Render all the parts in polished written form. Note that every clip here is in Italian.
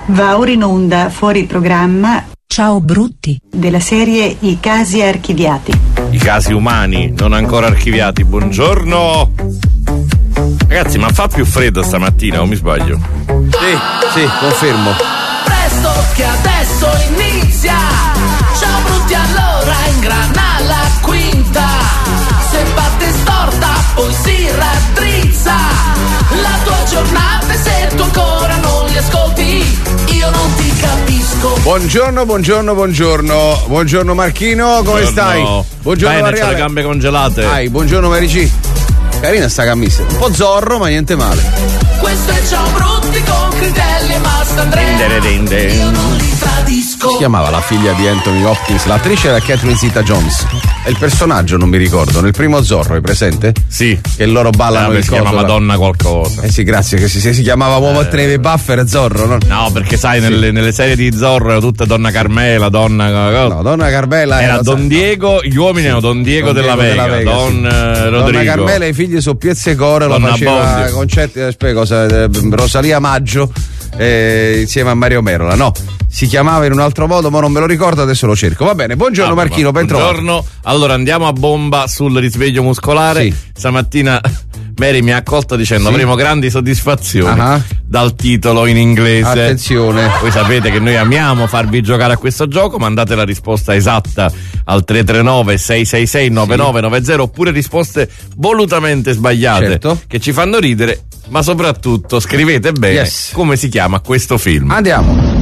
Va ora in onda fuori programma Ciao brutti della serie I casi archiviati. I casi umani non ancora archiviati. Buongiorno ragazzi, ma fa più freddo stamattina o mi sbaglio? Sì, confermo. Presto che adesso inizia. Ciao brutti, allora ingrana la quinta. Se batte storta poi si raddrizza la tua giornata, e se tu ancora non li ascolti io non ti capisco. Buongiorno Marchino, come stai? Buongiorno Bene, Mariale. c'ho le gambe congelate. Buongiorno Marici. Carina sta camicia, un po' zorro ma niente male. Questo è Ciao brutti con Critelli e Mastandrea. Io non li tradisco. Si chiamava la figlia di Anthony Hopkins, l'attrice era Catherine Zeta-Jones. E il personaggio non mi ricordo, nel primo Zorro, hai presente? Sì. Che loro ballano il si coso, chiama Madonna qualcosa. sì, grazie, che si chiamava Uomo a Treve Buffer e Zorro, no? No, perché sai, nelle serie di Zorro era tutta Donna Carmela, No, Donna Carmela era Don Diego, gli uomini erano Don Diego della Vega, Don Rodrigo. Donna Carmela e i figli su Piazze Core lo Donna faceva Bondio. concerti, Rosalia Maggio insieme a Mario Merola, no? Si chiamava in un altro modo, ma non me lo ricordo, adesso lo cerco. Va bene, buongiorno Marchino, ben trovato. Buongiorno, allora andiamo a bomba sul risveglio muscolare. Sì. Stamattina Mary mi ha accolto dicendo Sì. avremo grandi soddisfazioni Ah. dal titolo in inglese. Attenzione. Voi sapete che noi amiamo farvi giocare a questo gioco, mandate la risposta esatta al 339 666 9990 oppure risposte volutamente sbagliate, Certo. che ci fanno ridere, ma soprattutto scrivete bene Yes. come si chiama questo film. Andiamo.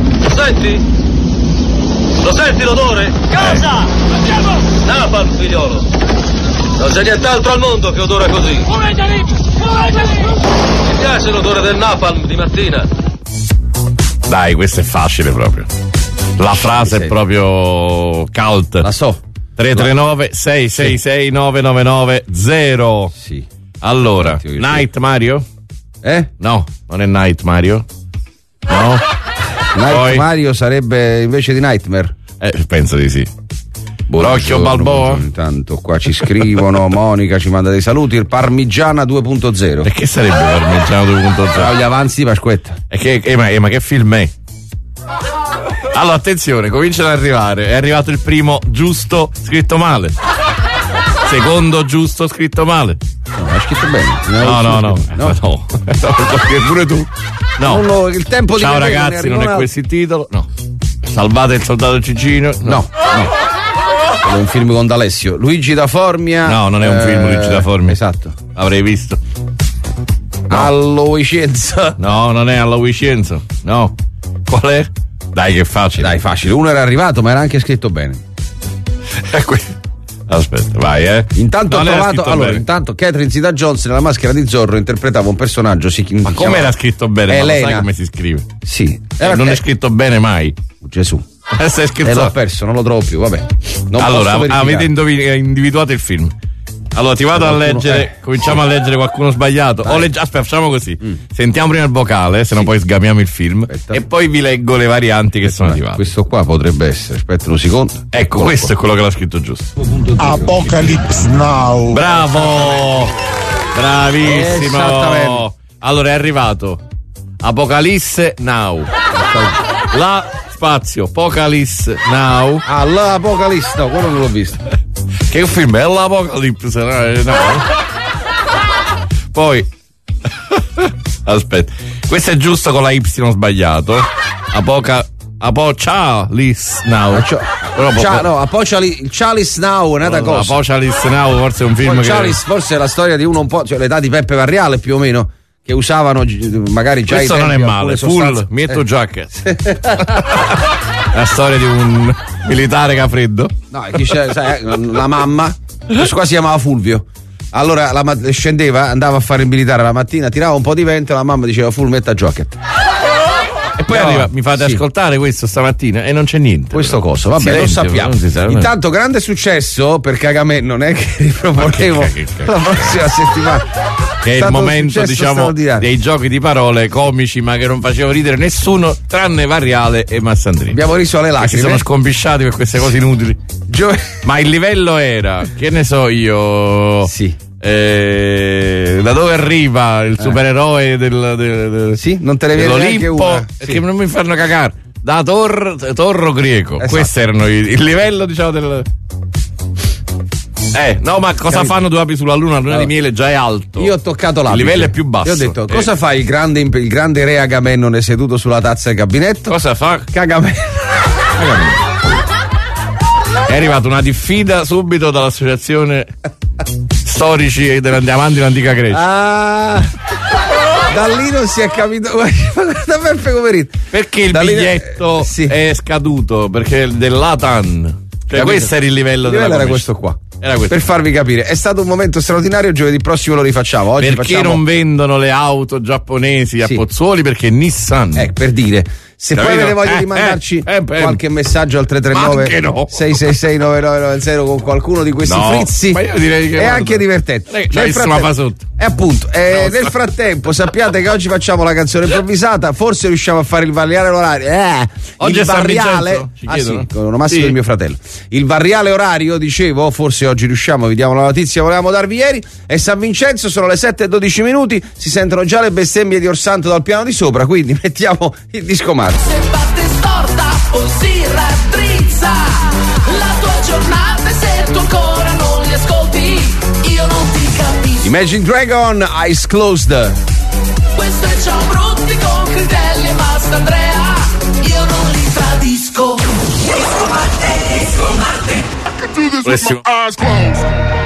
Lo senti l'odore? Cosa? Andiamo! Napalm, figliolo. Non c'è nient'altro al mondo che odora così. Muoveteli! Mi piace l'odore del napalm di mattina. Dai, questo è facile proprio. La frase è proprio cult. La so. 339 666 9990. Sì. Allora, Io- Night Mario? No, non è Night Mario. No? Poi? Mario sarebbe invece di Nightmare. Penso di sì. Buongiorno, Rocchio Balboa? buongiorno. Intanto qua ci scrivono, Monica ci manda dei saluti, il Parmigiana 2.0. E che sarebbe Parmigiano 2.0? Gli avanzi di Pasquetta. Ma che film è? Allora, attenzione, cominciano ad arrivare. È arrivato il primo giusto scritto male. Secondo giusto scritto male. No, hai scritto bene. No. Perché pure tu. No. Il tempo di Ciao vedere ragazzi, non è arriva questo il titolo. No. Salvate il soldato Cicino. No. È un film con D'Alessio. Luigi da Formia. No, non è un film Luigi da Formia. Esatto. Avrei visto. Allovicenza. No, non è alla Vicenza. No. Qual è? Dai, che facile. Dai, facile. Uno era arrivato, ma era anche scritto bene. Aspetta, vai, Intanto Non ho era trovato. scritto Allora, bene. intanto Catherine Zeta-Jones nella maschera di Zorro interpretava un personaggio. Ma come era scritto bene? Ma lo Elena. sai come si scrive? Sì. Non è scritto bene mai. Gesù. Stai E scherzando? l'ho perso, non lo trovo più, vabbè. Non Allora, posso verificare. avete individuato il film. Allora ti vado a Qualcuno- leggere, cominciamo a leggere qualcuno sbagliato. Aspetta, facciamo così. Sentiamo prima il vocale, se no poi sgamiamo il film. Aspetta. E poi vi leggo le varianti che sono arrivate. Questo qua potrebbe essere. Aspetta un secondo. Ecco, questo è quello che l'ha scritto giusto. Apocalypse Now. Bravo! Bravissimo! Esattamente. Allora è arrivato Apocalisse Now. La spazio Apocalisse Now. L'Apocalisse, no, quello non l'ho visto. Che film è l'Apocalisse? No. Poi aspetta, questo è giusto con la Y sbagliato. Apocalisse Now. Il Chalice Now è un'altra cosa. Apocalisse Now forse è un film Il che Chalice forse è la storia di uno un po', cioè l'età di Peppe Varriale più o meno, che usavano magari già questo i non è tempi male. alcune Full sostanze. Mietto Jacket. La storia di un militare che ha freddo. No, chi c'è, sai, la mamma, questo qua si chiamava Fulvio. Allora scendeva, andava a fare il militare la mattina, tirava un po' di vento e la mamma diceva full metta jacket. E poi No, arriva, mi fate sì. ascoltare questo stamattina e non c'è niente. Questo però. coso, vabbè, lo Silenzio, sappiamo. non si sa, Intanto grande successo per Cagame, non è che riproporremo Che la prossima settimana. che è il stato un momento, successo diciamo, straordinario. dei giochi di parole comici ma che non facevano ridere nessuno tranne Varriale e Massandrini. Abbiamo riso alle Che si lacrime. sono scompisciati per queste cose inutili. Ma il livello era, che ne so io, Sì. Da dove arriva il supereroe del Sì, non te ne viene neanche una. Perché non mi fanno cagare. Da Torro Greco. Esatto. Questo erano il livello, diciamo, del. No, ma cosa fanno due api sulla luna? La luna di miele già è alto. Io ho toccato l'apice. Il livello è più basso. Io ho detto, cosa fa il grande re Agamennone seduto sulla tazza del gabinetto? Cosa fa? Cagamennone. È arrivata una diffida subito dall'associazione storici dell'Avanti l'antica Grecia. Ah, da lì non si è capito. Guarda Peppe Coverino. Perché il biglietto è scaduto? Perché dell'Atan. Cioè, questo era il livello della era questo qua. Era questo. Per farvi capire, è stato un momento straordinario. Giovedì prossimo lo rifacciamo. Oggi perché non vendono le auto giapponesi a Pozzuoli? Perché Nissan. Per dire. Se poi avete voglia di mandarci qualche messaggio al 339 666 9990 con qualcuno di questi frizzi, ma io direi che è anche divertente. Nel frattempo sappiate che oggi facciamo la canzone improvvisata, forse riusciamo a fare il variale orario. Oggi il è San variale Vincenzo, con l'onomastico del mio fratello. Il variale orario, dicevo, forse oggi riusciamo, vediamo la notizia, volevamo darvi ieri. È San Vincenzo, sono le 7:12 minuti, si sentono già le bestemmie di Orsanto dal piano di sopra, quindi mettiamo il disco Marco. Se parte storta o si raddrizza la tua giornata, e se tu ancora non li ascolti io non ti capisco. Imagine Dragon, Eyes Closed. Questo è Ciao Brutti con Critelli e Mastandrea, io non li tradisco. Disco Marte. I can do this with my eyes closed.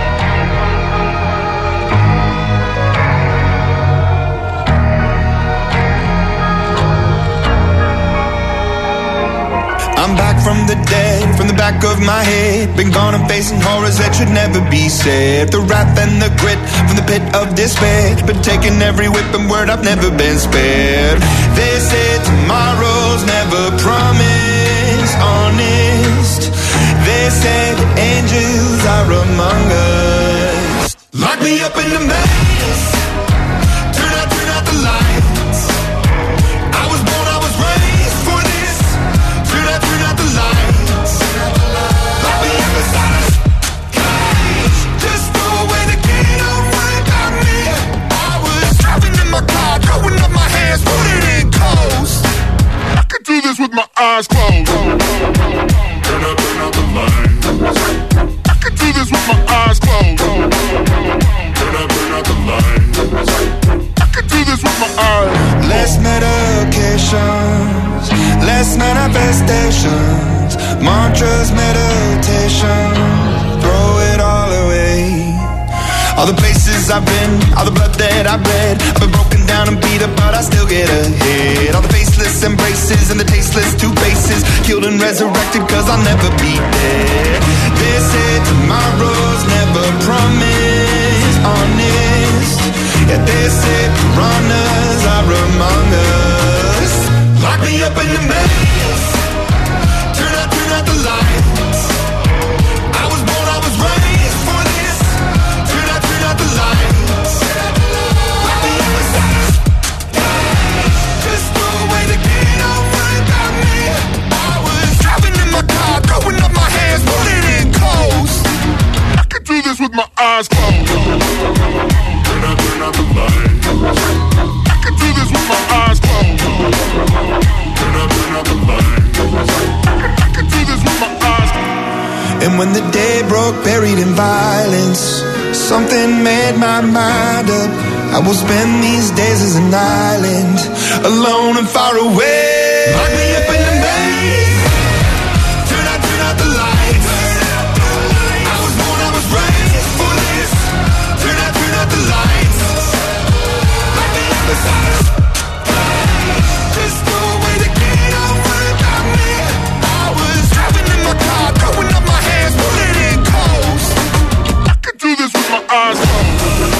I'm back from the dead, from the back of my head. Been gone and facing horrors that should never be said. The wrath and the grit from the pit of despair. Been taking every whip and word, I've never been spared. They say tomorrow's never promised, honest. They say that angels are among us. Lock me up in the maze. Turn out the lights. I was born, I was raised for this. Turn out the lights. Lock me up inside a cage. Just throw away the key, don't worry about me. I was driving in my car, throwing up my hands, put it in close. I could do this with my eyes closed. Turn out the lights. I could do this with my eyes closed. Turn out the lights. I could do this with my eyes. Less medications, less manifestations, mantras, meditation, throw it all away. All the places I've been, all the blood that I've bled, I've been broken down and beat up, but I still get ahead. All the faceless embraces and the tasteless two faces, killed and resurrected, cause I'll never be dead. They say tomorrow's never promised, honest. Yeah, they say piranhas are among us. Lock me up in the maze. Turn out the lights. I was born, I was raised for this. Turn out the lights. Lock me up inside. Just throw away the key, don't worry about me. I was driving in my car, throwing up my hands, put it in close. I could do this with my eyes closed. Turn out the lights. I could do this with my eyes closed. Turn out the lights. I could do this with my eyes closed. And when the day broke, buried in violence, something made my mind up. I will spend these days as an island, alone and far away. Lock me up in the maze. Turn out the lights. I was born, I was raised for this. Turn out the lights. Lock me up inside a cage. Just throw away the key, don't worry about me. I was driving in my car, throwing up my hands, put it in close. I could do this with my eyes closed.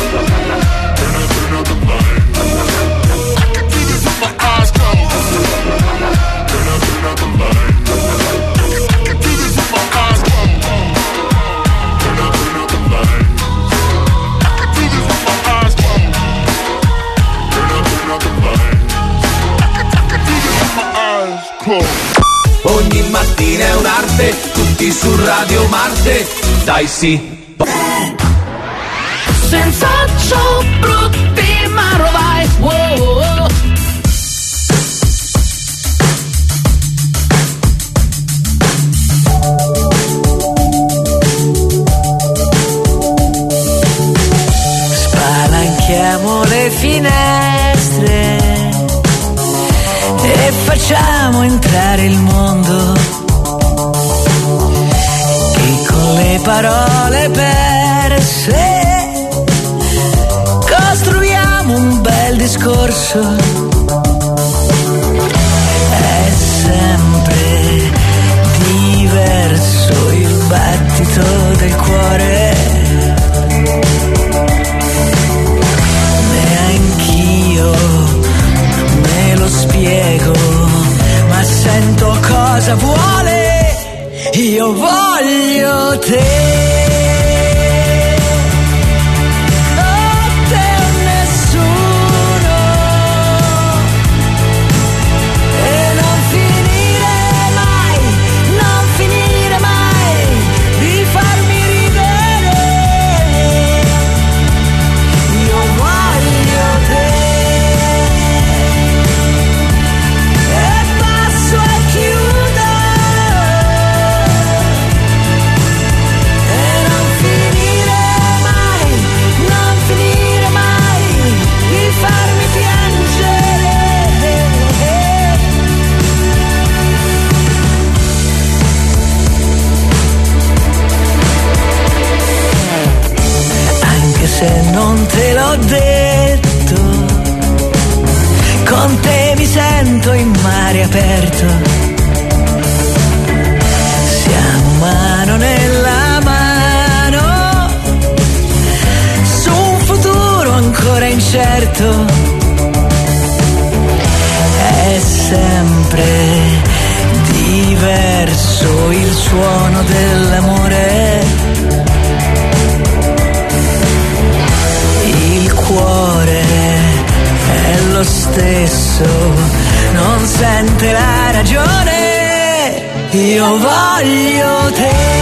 Turn out the lights. I could do this with my eyes closed. Turn out the lights. I could do this with my eyes closed. Turn out the lights. I could do this with my eyes closed. Turn out the lights. I could do this with my eyes closed. Ogni mattina è un'arte, tutti su Radio Marte, dai sì. senza ciò brutti ma rovai. Wow. Spalanchiamo le finestre e facciamo entrare il mondo. Chi con le parole perse costruiamo un bel discorso. È sempre diverso il battito del cuore. Neanch'io me lo spiego, ma sento cosa vuole. Io voglio te. Se non te l'ho detto, con te mi sento in mare aperto. Siamo mano nella mano su un futuro ancora incerto. È sempre diverso il suono dell'amore. Cuore è lo stesso, non sente la ragione. Io voglio te.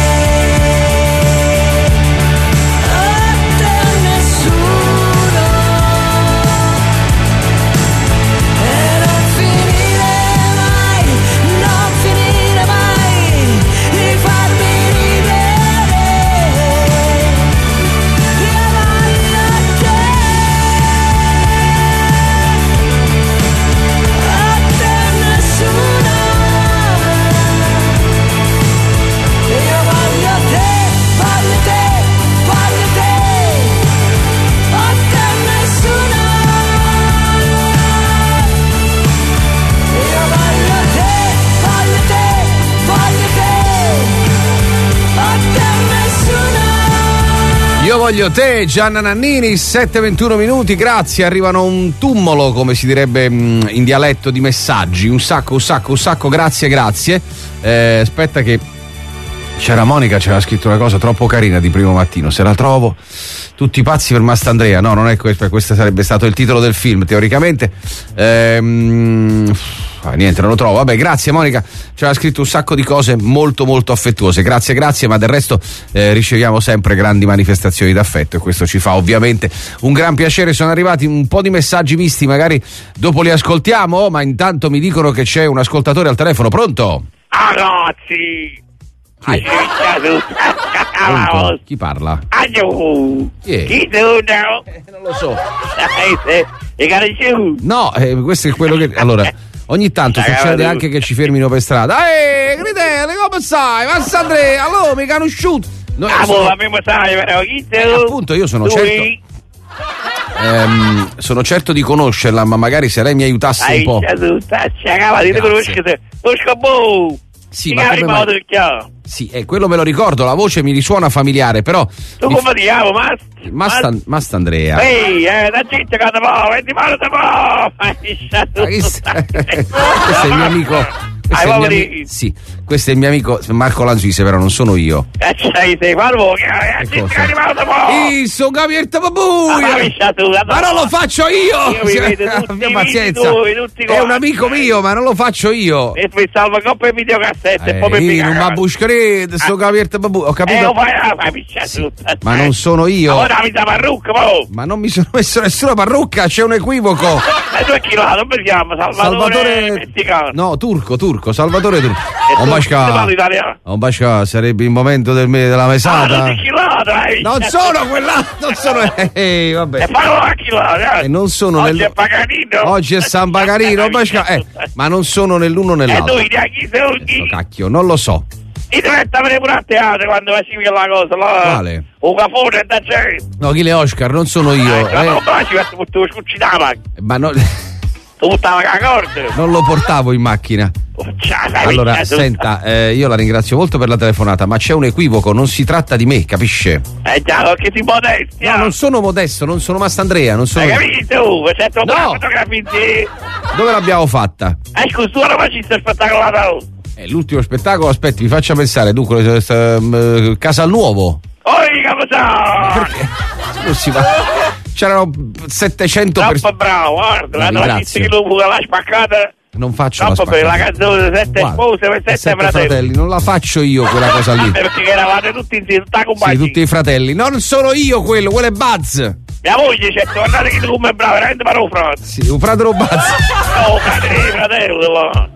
Io voglio te, Gianna Nannini, 7:21 minuti, grazie, arrivano un tumolo, come si direbbe in dialetto, di messaggi, un sacco, grazie. Aspetta che c'era Monica, c'era scritto una cosa troppo carina di primo mattino, se la trovo, tutti pazzi per Mastandrea, no, non è questo sarebbe stato il titolo del film, teoricamente. Niente, non lo trovo. Vabbè, grazie Monica, c'era scritto un sacco di cose molto affettuose, grazie, ma del resto riceviamo sempre grandi manifestazioni d'affetto e questo ci fa ovviamente un gran piacere. Sono arrivati un po' di messaggi misti, magari dopo li ascoltiamo, ma intanto mi dicono che c'è un ascoltatore al telefono. Pronto? Ragazzi, Pronto? Chi parla? Chi è? Non lo so. No, questo è quello che... Allora, ogni tanto succede anche che ci fermino per strada. Gridele, come stai? Massandrea, allora mi conosciuto. Appunto, io sono certo... sono certo di conoscerla, ma magari se lei mi aiutasse un po'. Sì, ma come mai? Sì, quello me lo ricordo, la voce mi risuona familiare, però... Tu come ti chiamo, Mastandrea. Ehi, la gente che ti muove, ti muove, questo è il mio amico Sì, questo è il mio amico Marco Lanzise, però non sono io. Sei farvo, Sono Gavietta Babuia! Ma non lo faccio io! Abbia pazienza, è un amico mio, ma non lo faccio io! E poi salva coppe e videocassette e poi mi non mi buscare, sto Gavietta Babuia, ho capito? Ma non sono io! Ora mi da parrucca, ma non mi sono messo nessuna parrucca, c'è un equivoco! E tu chi là, come si chiama? Salvatore messicano. No, turco, Salvatore turco. Un basca sarebbe il momento della mesata. Non sono quella, non sono. Vabbè. E non sono oggi è Paganino. Oggi è San Paganino, ma non sono nell'uno nell'altro. E tu chi cacchio, non lo so. E diventavano pure a teatro quando facevi quella cosa là. Quale? Un cafone da gente. No, chi le Oscar, non sono io. Ma no. Non lo portavo in macchina. Allora, senta, io la ringrazio molto per la telefonata, ma c'è un equivoco, non si tratta di me, capisce? Già, che ti modesti. No, non sono modesto, non sono Mastandrea, non sono. Hai capito? C'è troppo fotografia. Dove l'abbiamo fatta? Scusa, tu ora faciste il spettacolo là. L'ultimo spettacolo, aspetti, mi faccia pensare, dunque, Casal Nuovo. Perché? Scusi, ma c'erano 700 persone. Bravo, guarda, la notizia che lui l'ha spaccata. Non faccio la spaccata. La canzone 7 spose per 7 fratelli. Non la faccio io quella cosa lì. Perché eravate tutti insieme, tutta compagnia. Sì, tutti i fratelli. Non sono io quello è Buzz. Mia moglie c'è, guardate che tu come è bravo, veramente parlo fratello. Sì, un fratello Buzz. No, fratello.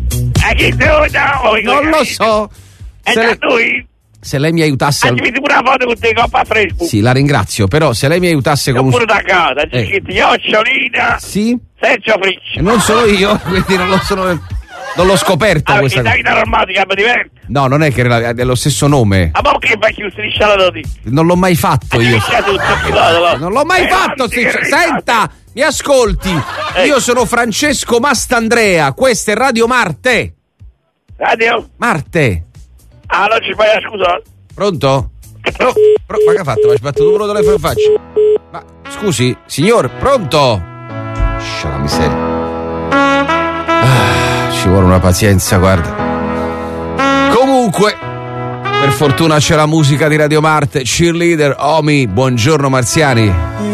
Non lo so. Se lei mi aiutasse. Metti pure una foto con te coppa a Facebook. Sì, la ringrazio, però se lei mi aiutasse con pure da casa, c'è scritto Iocciolina. Sì. Sergio Fricci. Non sono io, quindi non lo sono. Non l'ho scoperta questa cosa. Davide Armatica è diverso. No, non è che è lo stesso nome. Ma perché fai chiuso striscia la notizia? Non l'ho mai fatto io. Non l'ho mai fatto. Senta, mi ascolti. Io sono Francesco Mastandrea, questa è Radio Marte. Radio? Marte. Ah, non ci fai la scusa. Pronto? Ma che ha fatto? Mi ha sbattuto pure il telefono in faccia. Ma scusi, signor, pronto? La miseria. Ci vuole una pazienza, guarda. Comunque, per fortuna c'è la musica di Radio Marte. Cheerleader, Omi, buongiorno marziani.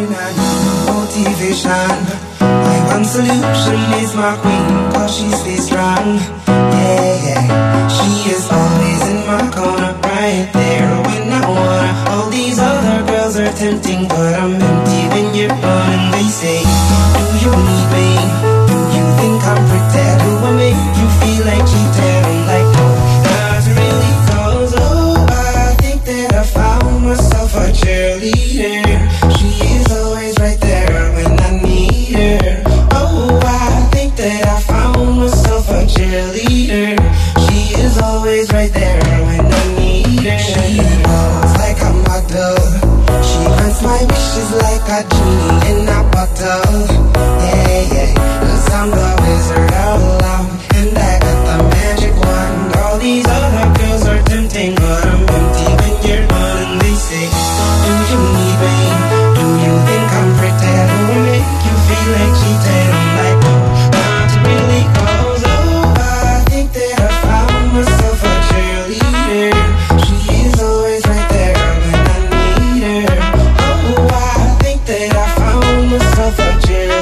One solution is my queen, cause she stays strong. Yeah. She is always in my corner, right there when I wanna. All these other girls are tempting, but I'm empty when you're gone. And they say, do you need me? Do you think I'm pretend? Do I make you feel like cheating? I'm like, no, not really, cause oh, I think that I found myself a cheerleader. She is always right there when I need her. That I found myself a cheerleader. She is always right there when I need her. She loves like a model. She grants my wishes like a genie in a bottle. Yeah, yeah, 'cause I'm the wizard of love, and I got the magic wand. All these other girls are tempting, but I'm empty when you're gone. And they say, do you need me? Do you think I'm pretty? Do I make you feel like cheating? I'm like, no. Really, cause oh, I think that I found myself a cheerleader. She is always right there when I need her. Oh, I think that I found myself a cheerleader.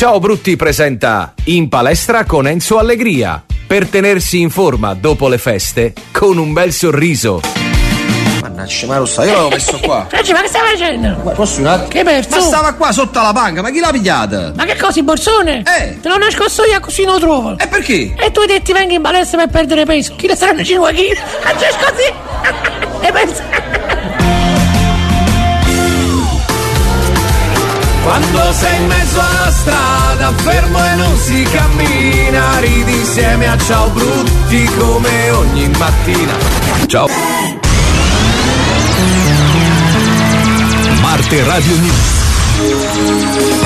Ciao Brutti presenta In palestra con Enzo Allegria, per tenersi in forma dopo le feste con un bel sorriso. Mannaggia, ma rossa, io l'avevo messo qua. Franci, ma che stai facendo? Posso un attimo? Che perso? Ma stava qua sotto la panca, ma chi l'ha pigliata? Ma che cosa, il borsone? Te l'ho nascosto io così non lo trovo. E perché? E tu hai detto vengi in palestra per perdere peso. Chi le saranno 5 kg? Faccio così. E pensa. Quando sei in mezzo alla strada, fermo e non si cammina, ridi insieme a Ciao Brutti come ogni mattina. Ciao. Marte Radio News.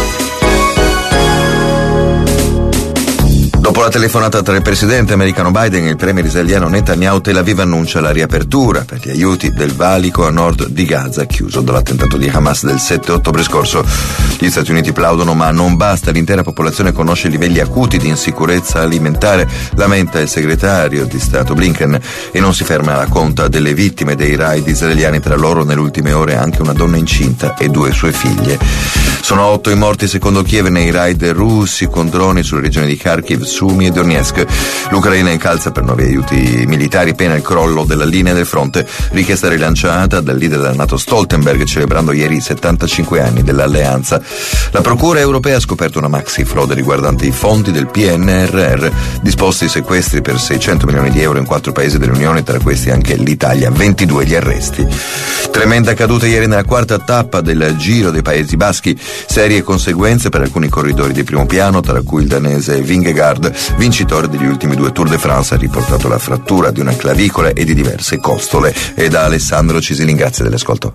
Dopo la telefonata tra il presidente americano Biden e il premier israeliano Netanyahu, Tel Aviv annuncia la riapertura per gli aiuti del valico a nord di Gaza, chiuso dall'attentato di Hamas del 7 ottobre scorso. Gli Stati Uniti plaudono, ma non basta, l'intera popolazione conosce livelli acuti di insicurezza alimentare, lamenta il segretario di Stato Blinken, e non si ferma la conta delle vittime dei raid israeliani, tra loro nelle ultime ore anche una donna incinta e 2 sue figlie. Sono 8 i morti secondo Kiev nei raid russi con droni sulle regioni di Kharkiv, Sumi e Donetsk. L'Ucraina incalza per nuovi aiuti militari pena il crollo della linea del fronte, richiesta rilanciata dal leader della NATO Stoltenberg, celebrando ieri i 75 anni dell'alleanza. La Procura europea ha scoperto una maxi frode riguardante i fondi del PNRR, disposti sequestri per 600 milioni di euro in 4 paesi dell'Unione, tra questi anche l'Italia, 22 gli arresti. Tremenda caduta ieri nella quarta tappa del Giro dei Paesi Baschi, serie conseguenze per alcuni corridori di primo piano, tra cui il danese Vingegaard, vincitore degli ultimi 2 Tour de France, ha riportato la frattura di una clavicola e di diverse costole. E da Alessandro Cisilin, grazie dell'ascolto.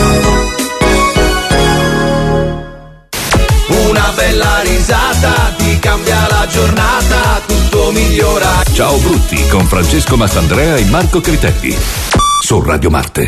Una bella risata ti cambia la giornata, tutto migliora. Ciao Brutti con Francesco Mastandrea e Marco Critelli su Radio Marte.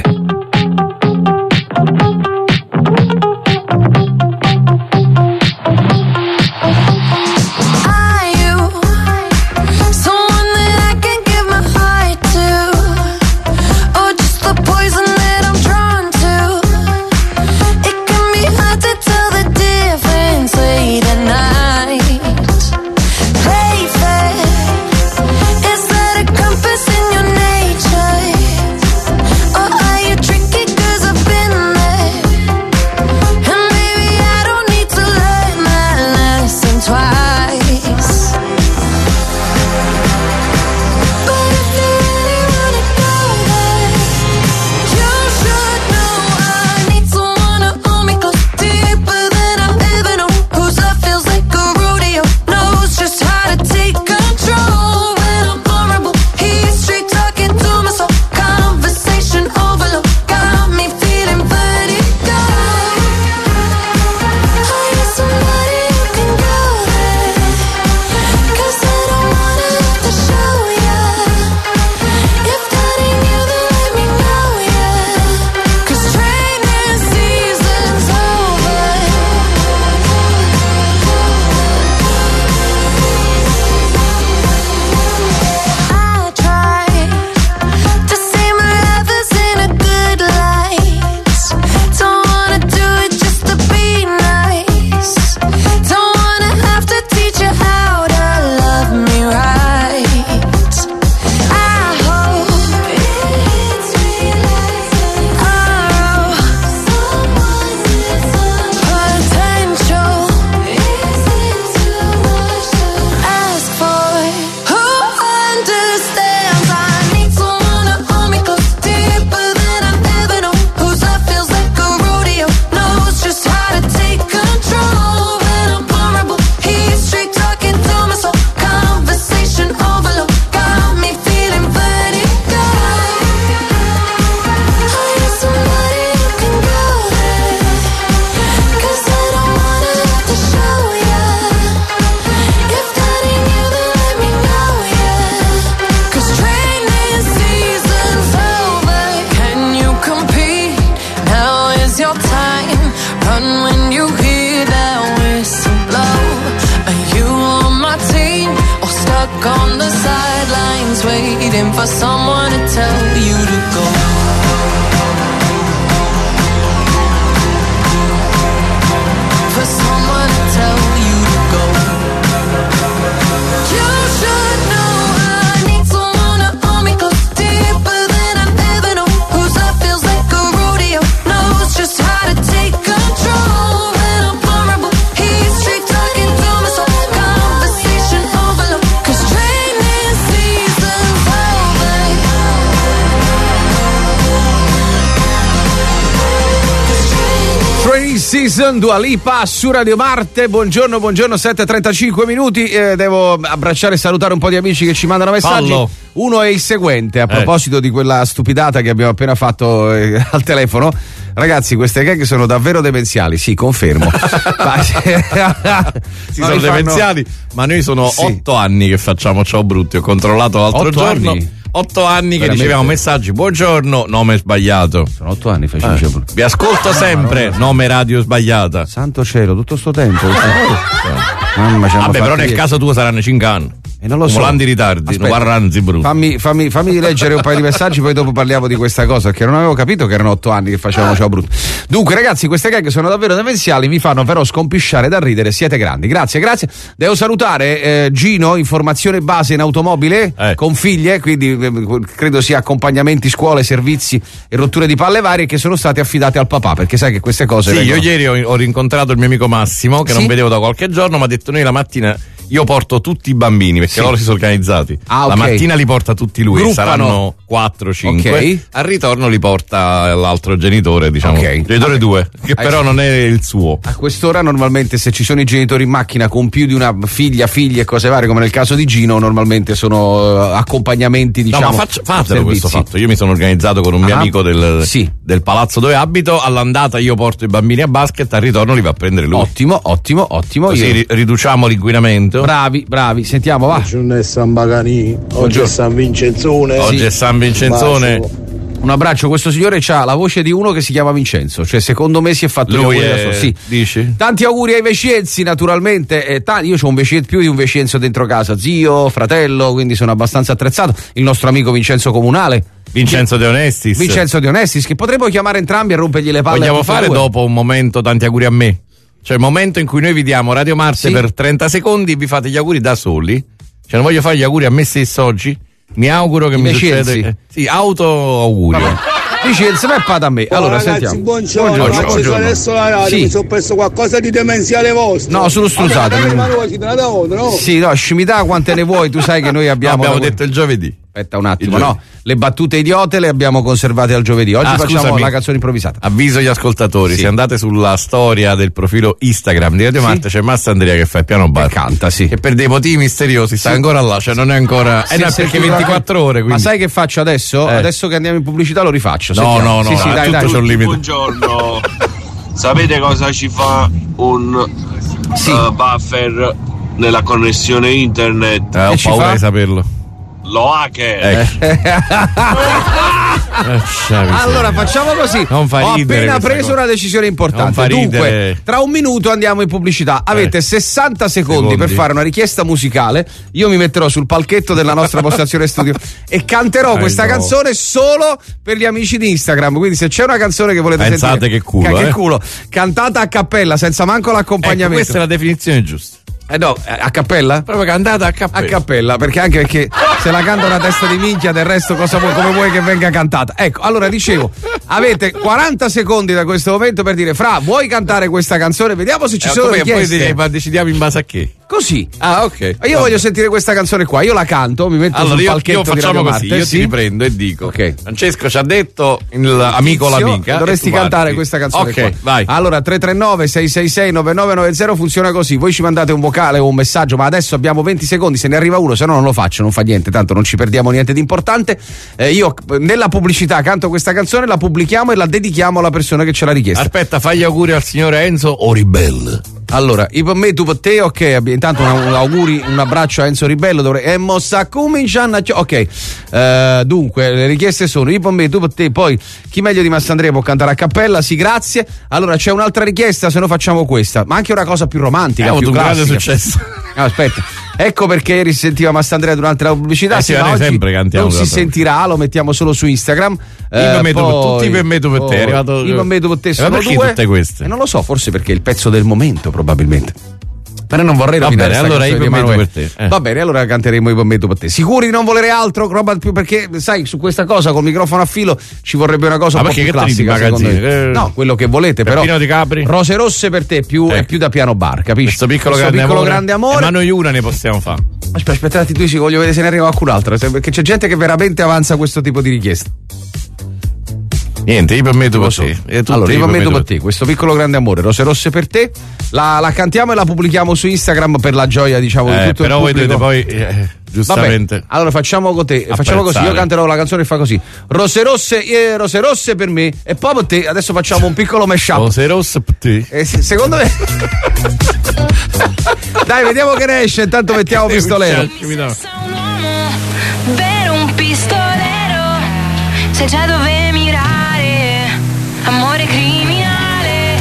For someone to tell you to go. For someone to tell you Rainy Season, Dua Lipa su Radio Marte. Buongiorno, 7:35 minuti. Devo abbracciare e salutare un po' di amici che ci mandano messaggi. Fallo. Uno è il seguente, a proposito di quella stupidata che abbiamo appena fatto al telefono. Ragazzi, queste gag sono davvero demenziali, sì, confermo. Sono demenziali, ma noi sono 8 anni che facciamo Ciao Brutti. Ho controllato l'altro giorno. Anni? 8 anni che Veramente? riceviamo messaggi, buongiorno, nome sbagliato. Sono 8 anni facciamo Ciao Brutti. Vi ascolto sempre, nome radio sbagliata. Santo cielo, tutto sto tempo. Mamma, vabbè, però nel caso tuo saranno 5 anni. E non lo so. Volando i ritardi, Aspetta, Ranzi brutti. fammi leggere un paio di messaggi, poi dopo parliamo di questa cosa, perché non avevo capito che erano 8 anni che facevamo Ciao Brutti. Dunque, ragazzi, queste gag sono davvero demenziali, mi fanno però scompisciare da ridere, siete grandi. Grazie. Devo salutare Gino, informazione base in automobile, con figlie, quindi credo sia accompagnamenti, scuole, servizi e rotture di palle varie che sono state affidate al papà, perché sai che queste cose vengono... Io ieri ho rincontrato il mio amico Massimo, che non vedevo da qualche giorno, mi ha detto: noi la mattina io porto tutti i bambini, perché loro si sono organizzati. La mattina li porta tutti lui, saranno 4-5. Al ritorno li porta l'altro genitore, diciamo. Genitore 2, che però non è il suo. A quest'ora normalmente, se ci sono i genitori in macchina con più di una figlie e cose varie, come nel caso di Gino, normalmente sono accompagnamenti, diciamo. No, ma fatelo questo fatto. Io mi sono organizzato con un mio amico del palazzo dove abito. All'andata io porto i bambini a basket, al ritorno li va a prendere lui. Ottimo. Così riduciamo l'inquinamento. Bravi, sentiamo, va. Buongiorno San Bagani, oggi è San Vincenzone. Oggi è San Vincenzone. Un abbraccio, questo signore ha la voce di uno che si chiama Vincenzo, cioè secondo me si è fatto lui gli auguri da solo. Sì. Dici? Tanti auguri ai vecienzi, naturalmente. Io ho più di un vecienzo dentro casa, zio, fratello, quindi sono abbastanza attrezzato. Il nostro amico Vincenzo Comunale. Vincenzo De Onestis, che potremmo chiamare entrambi e rompergli le palle. Vogliamo fare dopo un momento tanti auguri a me? Cioè il momento in cui noi vi diamo Radio Marte per 30 secondi, vi fate gli auguri da soli. Cioè non voglio fare gli auguri a me stesso oggi. Mi auguro che mi succeda. Sì, auto-augurio. Vicenza, ma è fatta a me. Allora, ragazzi, sentiamo. Buongiorno. Faccio adesso la radio, mi sono perso qualcosa di demenziale vostro. No, sono struzzato. Sì, no, scimità quante ne vuoi, tu sai che noi abbiamo detto il giovedì. Aspetta un attimo, no? Le battute idiote le abbiamo conservate al giovedì. Oggi facciamo la canzone improvvisata. Avviso gli ascoltatori: se andate sulla storia del profilo Instagram di Radio Marte, c'è Massa Andrea che fa il piano bar. Che canta, che per dei motivi misteriosi sta ancora là, cioè non è ancora. No, perché 24 ore. Quindi. Ma sai che faccio adesso? Adesso che andiamo in pubblicità lo rifaccio. No, sì, dai, tutto c'è un limite. Buongiorno. Sapete cosa ci fa un buffer nella connessione internet? Ho paura di saperlo. Lo hacker. Allora facciamo così. Non fa Ho ridere appena preso una decisione importante. Dunque, tra un minuto andiamo in pubblicità. Avete 60 secondi per fare una richiesta musicale. Io mi metterò sul palchetto della nostra postazione studio e canterò questa canzone solo per gli amici di Instagram. Quindi se c'è una canzone che volete sentire, che culo, cantata a cappella senza manco l'accompagnamento. Questa è la definizione giusta. No, a cappella? Proprio cantata a cappella. A cappella, perché se la canta una testa di minchia, del resto come vuoi che venga cantata? Ecco, allora dicevo, avete 40 secondi da questo momento per dire: Fra, vuoi cantare questa canzone? Vediamo se ci sono richieste. Poi decidiamo in base a che. Così. Ah, ok. Io voglio sentire questa canzone qua, io la canto, mi metto sul palchetto di Radio Marte. Io ti riprendo e dico: Francesco ci ha detto l'amico o l'amica. Dovresti cantare questa canzone qua. Vai. Allora 339 666 9990 funziona così. Voi ci mandate un vocale o un messaggio, ma adesso abbiamo 20 secondi, se ne arriva uno, se no non lo faccio, non fa niente, tanto non ci perdiamo niente di importante. Io nella pubblicità canto questa canzone, la pubblichiamo e la dedichiamo alla persona che ce l'ha richiesta. Aspetta, fai gli auguri al signore Enzo Oribel. Allora, io per me, tu per te, ok, intanto un auguri, un abbraccio a Enzo Ribello, e mossa cominciano ok. Dunque, le richieste sono io per me, tu per te, poi chi meglio di Massandrea può cantare a cappella, sì, grazie. Allora c'è un'altra richiesta, se no facciamo questa, ma anche una cosa più romantica, più un classica. grande successo. Aspetta. Ecco perché ieri si sentiva Massandrea durante la pubblicità. Sì, noi sempre cantiamo. Non si sentirà, lo mettiamo solo su Instagram. Tutti per me, tu per te. È arrivato. Io per me, tu per te. Ma perché tutte queste? Non lo so, forse perché è il pezzo del momento, probabilmente. Però non vorrei rovinare. Va bene, allora io per me, tu per te. Va bene, allora canteremo io per me, tu per te. Sicuri di non volere altro? Roba più, perché sai, su questa cosa col microfono a filo ci vorrebbe una cosa un po' più classica. No, quello che volete, però. Peppino di Capri. Rose rosse per te è più da piano bar, capisci? Questo piccolo grande amore. Ma noi una ne possiamo fare. Aspettate, tu voglio vedere se ne arriva qualcun altro, perché c'è gente che veramente avanza questo tipo di richiesta. Niente, io permetto per te. Allora, io permetto per te questo piccolo grande amore, Rose Rosse per te. La cantiamo e la pubblichiamo su Instagram per la gioia, diciamo, di tutto però il pubblico. Però voi dovete poi giustamente. Vabbè, allora facciamo con te, facciamo così, io canterò la canzone e fa così. Rose rosse per me e poi per te. Adesso facciamo un piccolo mashup. Rose rosse per te. Secondo me dai, vediamo che ne esce, intanto mettiamo pistolero. Per un pistolero c'è già dove mirare, amore criminale.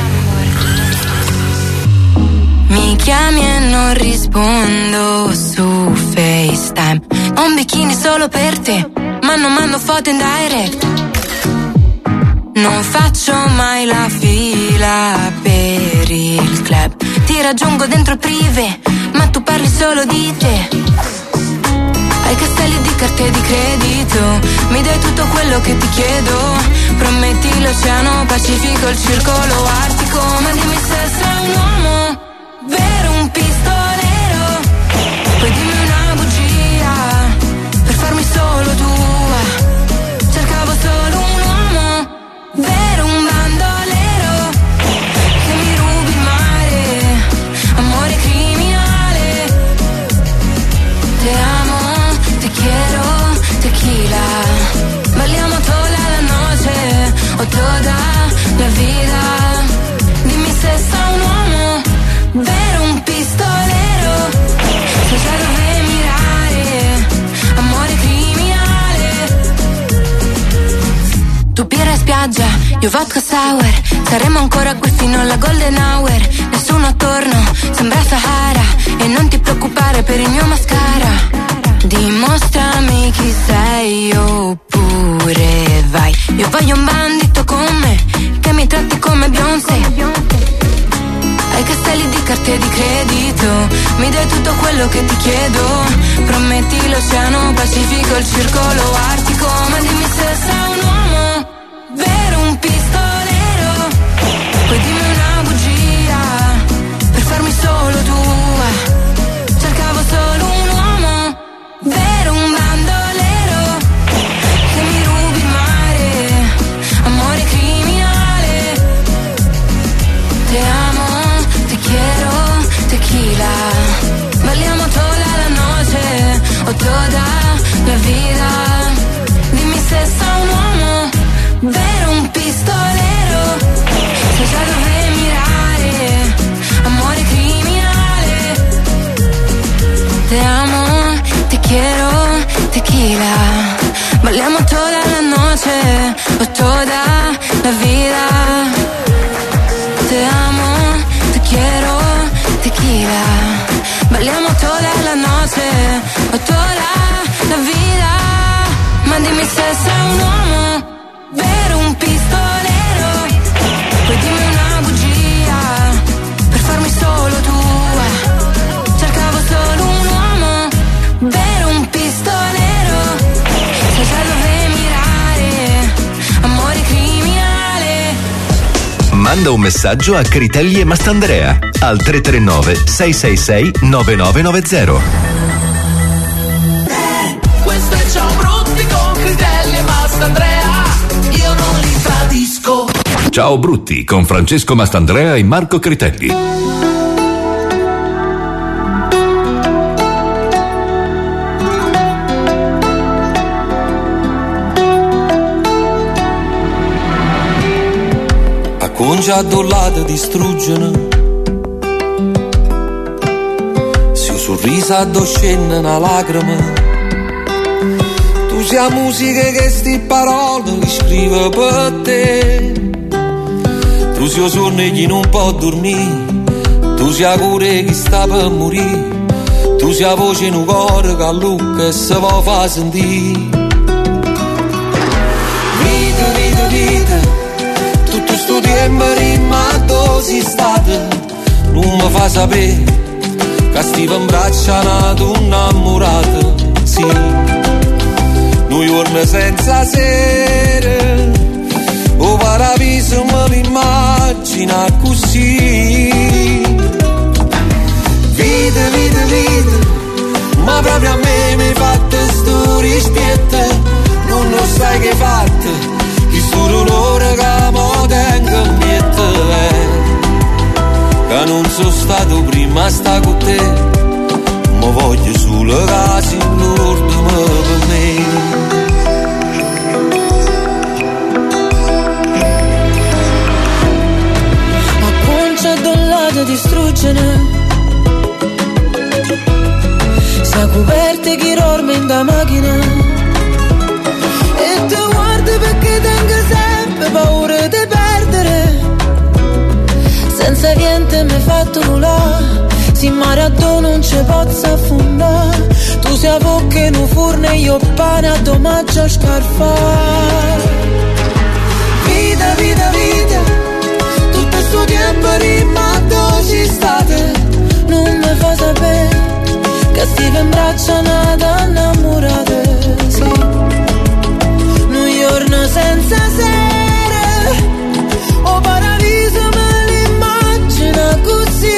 Mi chiami e non rispondo su FaceTime, ho un bikini solo per te, ma non mando foto in direct. Non faccio mai la fila per il club, ti raggiungo dentro il privé, ma tu parli solo di te. Hai castelli di carte di credito, mi dai tutto quello che ti chiedo. Prometti l'oceano Pacifico, il circolo artico, ma dimmi se sei un uomo vero, un pistolero. Poi dimmi una bugia per farmi solo tua. Cercavo solo un uomo vero, un bandolero che mi rubi il mare, amore criminale. Te amo, te quiero, tequila, balliamo toda la noche o toda la vida. Dimmi se sei un uomo vero, un pistolero, se sai dove mirare, amore criminale. Tu birra e spiaggia, io vodka sour, saremo ancora qui fino alla golden hour. Nessuno attorno, sembra Sahara, e non ti preoccupare per il mio mascara. Dimostrami chi sei oppure vai. Io voglio un bandito con me, che mi tratti come Beyoncé. Hai castelli di carte di credito, mi dai tutto quello che ti chiedo. Prometti l'oceano Pacifico, il circolo artico, ma dimmi se sei un uomo vero, un pistolero. Poi dimmi una bugia per farmi solo tua. Cercavo solo un uomo vero, un bandolero che mi rubi il mare, amore criminale. Te amo, te quiero, tequila, balliamo toda la noche o toda la vida. Dimmi se sei un uomo vero, un pistolero, sai già dove mirare, amore criminale. Te amo, te quiero, tequila, balliamo toda la noche o toda la vida. Te amo, te quiero, tequila, balliamo toda la noche o toda la vida. Ma dimmi se sei un uomo vero, un pistolero. Poi dimmi una bugia per farmi solo tua. Cercavo solo un uomo vero, un pistolero, sai già dove mirare, amore criminale. Manda un messaggio a Critelli e Mastandrea al 339 666 9990. Questo è Ciao Brutti con Critelli e Mastandrea, io non li tradisco. Ciao Brutti con Francesco Mastandrea e Marco Critelli. Già dollate distruggono, se un sorriso addoscende una lacrima, tu sia musica che sti parole che scrive per te, tu sia sonno chi non può dormire, tu sia cuore che sta per morire, tu sia voce in un cuore che a Luca e se va fa sentire. Vita, vita, vita, tutto sto tempo rimasto si state, non mi fa sapere che stiamo in braccia una donna innamorata, sì, noi giorni senza sera, o paradiso me l'immagina così. Vita, vita, vita, ma proprio a me mi fate sto rispetto, non lo sai che fate, chi sto dolore sono stato prima sta con te, ma voglio solo casi l'ultimo per me. Acconcia doll'ato distruggere, sta coperte chi dorme in da macchina, e te guardi perché tengo sempre paura di perdere. Senza niente mi hai fatto nulla, si Maradona non ci posso affondare. Tu sei a bocca in un forno e io pane a domaggio scarfare. Vita, vita, vita, tutto sto tempo rimasto ci state. Non mi fa sapere che stive in braccio una donna innamorata, sì. Un giorno senza sera, o paradiso me l'immagina così.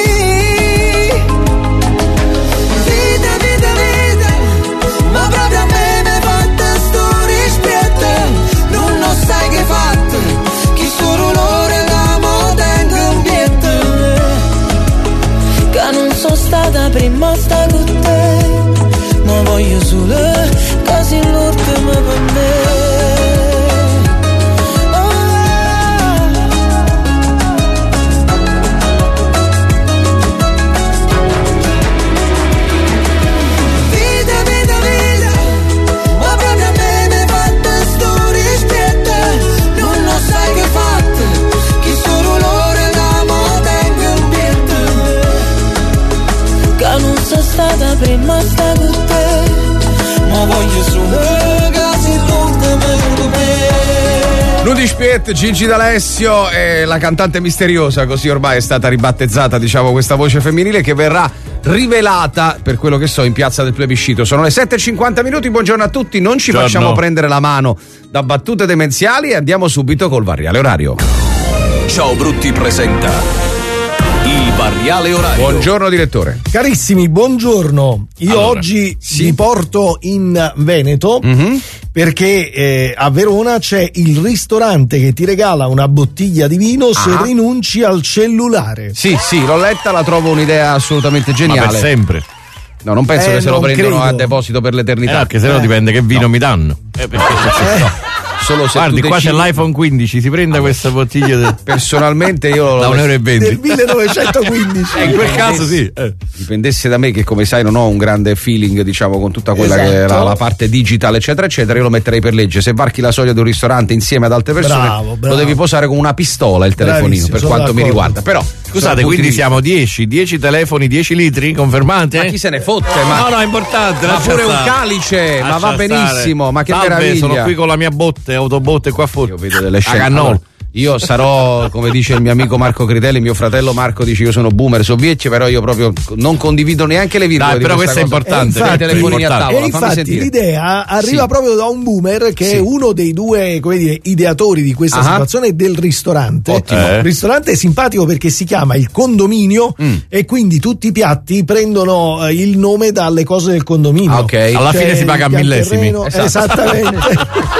Vita, vita, vita, ma proprio a me mi fatta sto rispetto. Non lo sai che fatto, chi solo l'ore da mo tengo un pietto. Che non sono stata prima sta con te, ma voglio solo quasi l'ultimo per me. Prima sta con te, ma voglio solo casi per me. Nudi Spiet, Gigi D'Alessio e la cantante misteriosa, così ormai è stata ribattezzata, diciamo, questa voce femminile che verrà rivelata, per quello che so, in Piazza del Plebiscito. Sono le 7:50, buongiorno a tutti, non ci facciamo prendere la mano da battute demenziali e andiamo subito col variale orario. Ciao Brutti presenta il variale orario. Buongiorno direttore. Carissimi, buongiorno. Io oggi vi porto in Veneto perché a Verona c'è il ristorante che ti regala una bottiglia di vino se rinunci al cellulare. Sì, l'ho letta, la trovo un'idea assolutamente geniale. Ma per sempre. No, non penso che se lo prendono a deposito per l'eternità. Perché se no dipende che vino mi danno. Solo se guardi, qua c'è l'iPhone 15, si prenda questa bottiglia personalmente io da €1,20 del 1915. In quel caso sì. Dipendesse da me, che come sai non ho un grande feeling, diciamo, con tutta quella che è la parte digital eccetera eccetera, io lo metterei per legge. Se varchi la soglia di un ristorante insieme ad altre persone, bravo. Lo devi posare con una pistola il telefonino. Bravissimo, per quanto mi riguarda. Però scusate, quindi siamo 10 telefoni, 10 litri confermati? Ma chi se ne fotte? No, è importante. Ma pure un calice, ma va benissimo, ma che meraviglia. Sono qui con la mia autobotte qua fuori. Io vedo delle scene. Allora, io sarò, come dice il mio amico Marco Critelli, mio fratello Marco dice io sono boomer sovietico, però io proprio non condivido neanche le virgole. Dai, però questo è importante. Infatti, telefonini a tavola, e infatti l'idea arriva proprio da un boomer che è uno dei due, come dire, ideatori di questa situazione del ristorante. Ottimo. Il ristorante è simpatico perché si chiama Il Condominio e quindi tutti i piatti prendono il nome dalle cose del condominio. Ok. Alla fine si paga a millesimi. Esattamente.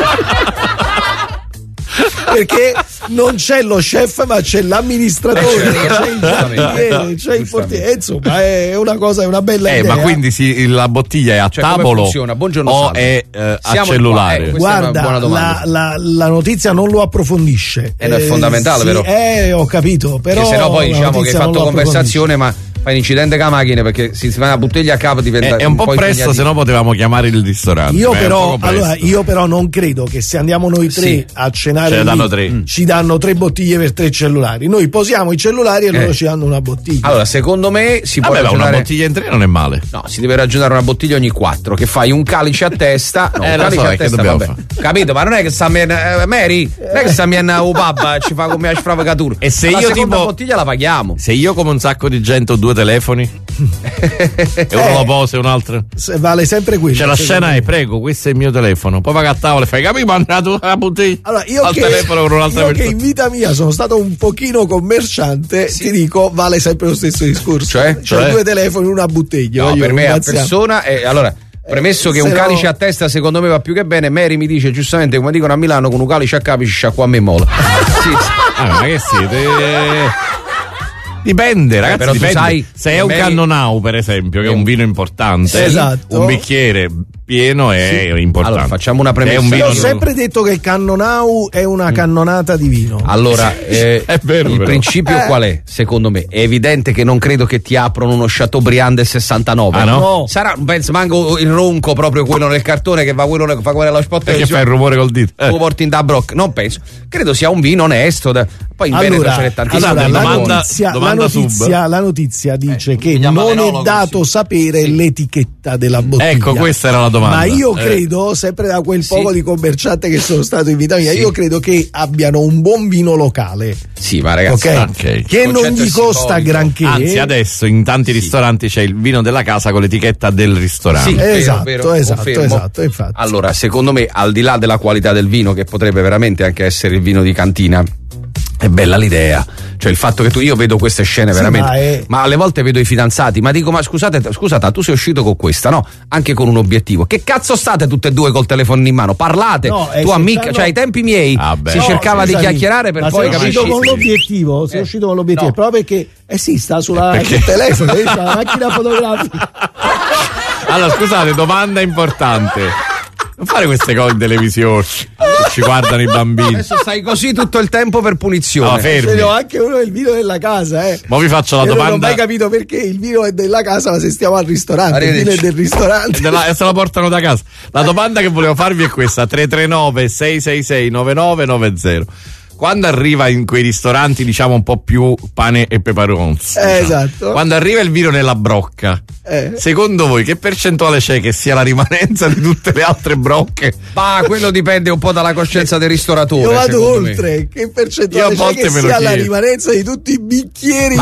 Perché non c'è lo chef ma c'è l'amministratore, c'è il giardiniere, c'è il portiere, insomma è una cosa, è una bella idea. Ma quindi la bottiglia è a tavolo o è a cellulare? Guarda, la notizia non lo approfondisce. È fondamentale, vero? Ho capito, però se no poi diciamo che hai fatto conversazione ma fai un incidente con la macchina, perché si fa una bottiglia a capo diventa è un po' presto, se no potevamo chiamare il ristorante. Io però non credo che se andiamo noi tre a cenare ci danno 3 bottiglie per 3 cellulari. Noi posiamo i cellulari e loro ci danno una bottiglia. Allora, secondo me si può ragionare. Una bottiglia in 3 non è male. No, si deve ragionare una bottiglia ogni 4, che fai un calice a testa. No, un calice a testa, vabbè. Capito? Ma non è che sta Mary, non è che sta a Ubabba ci fa come a sfravacatura. E se la io seconda bottiglia la paghiamo. Se io come un sacco di gente ho 2 telefoni e uno lo posa e un altro vale sempre quello. C'è la scena prego, questo è il mio telefono, poi vai a tavola e fai capito, ma andato la bottiglia. Allora io che in vita mia sono stato un pochino commerciante, ti dico vale sempre lo stesso discorso, cioè 2 telefoni, una bottiglia. No, per me a persona allora premesso che un calice a testa secondo me va più che bene. Mary mi dice giustamente, come dicono a Milano, con un calice a capo ci sciacqua a me mola. Ma che siete? Dipende, ragazzi, però dipende. Tu sai, se è un Cannonau, per esempio, che è un vino importante, esatto, un bicchiere pieno è importante. Allora, facciamo una premessa. Io ho sempre detto che il Cannonau è una cannonata di vino. Allora, è vero, il principio qual è? Secondo me è evidente che non credo che ti aprono uno Chateaubriand del 69. No? Sarà, penso, manco il ronco proprio quello nel cartone che fa quello che fa quello spot che fa il rumore col dito. Tu porti in da Brock, non penso. Credo sia un vino onesto. Poi in Veneto ce n'è tantissimo. La notizia dice che non è dato sapere l'etichetta della bottiglia. Ecco, questa era la domanda. Ma io credo, sempre da quel poco di commerciante che sono stato in vita mia, io credo che abbiano un buon vino locale. Sì, ma ragazzi, che non gli costa granché. Anzi, adesso in tanti ristoranti c'è il vino della casa con l'etichetta del ristorante. Sì, esatto, infatti. Allora, secondo me, al di là della qualità del vino, che potrebbe veramente anche essere il vino di cantina, è bella l'idea, cioè il fatto che io vedo queste scene veramente, ma alle volte vedo i fidanzati, ma dico, ma scusate, tu sei uscito con questa, no? Anche con un obiettivo. Che cazzo state tutte e due col telefono in mano? Parlate, tu amica, cioè ai tempi miei si cercava di chiacchierare per poi capire. Sei uscito con l'obiettivo, proprio perché sta sul telefono, c'ha la macchina fotografica. Allora, scusate, domanda importante. Non fare queste cose in televisione, ci guardano i bambini. Adesso stai così tutto il tempo per punizione. No, fermi. Anche uno del vino della casa, Ma vi faccio la domanda. Non ho mai capito perché il vino è della casa, ma se stiamo al ristorante, il vino è del ristorante. Se la portano da casa. La domanda che volevo farvi è questa: 339 666 9990. Quando arriva in quei ristoranti, diciamo, un po' più pane e peperons, esatto, quando arriva il vino nella brocca, secondo voi che percentuale c'è che sia la rimanenza di tutte le altre brocche? Ma quello dipende un po' dalla coscienza del ristoratore. Io vado oltre. Che percentuale c'è che sia la rimanenza di tutti i bicchieri?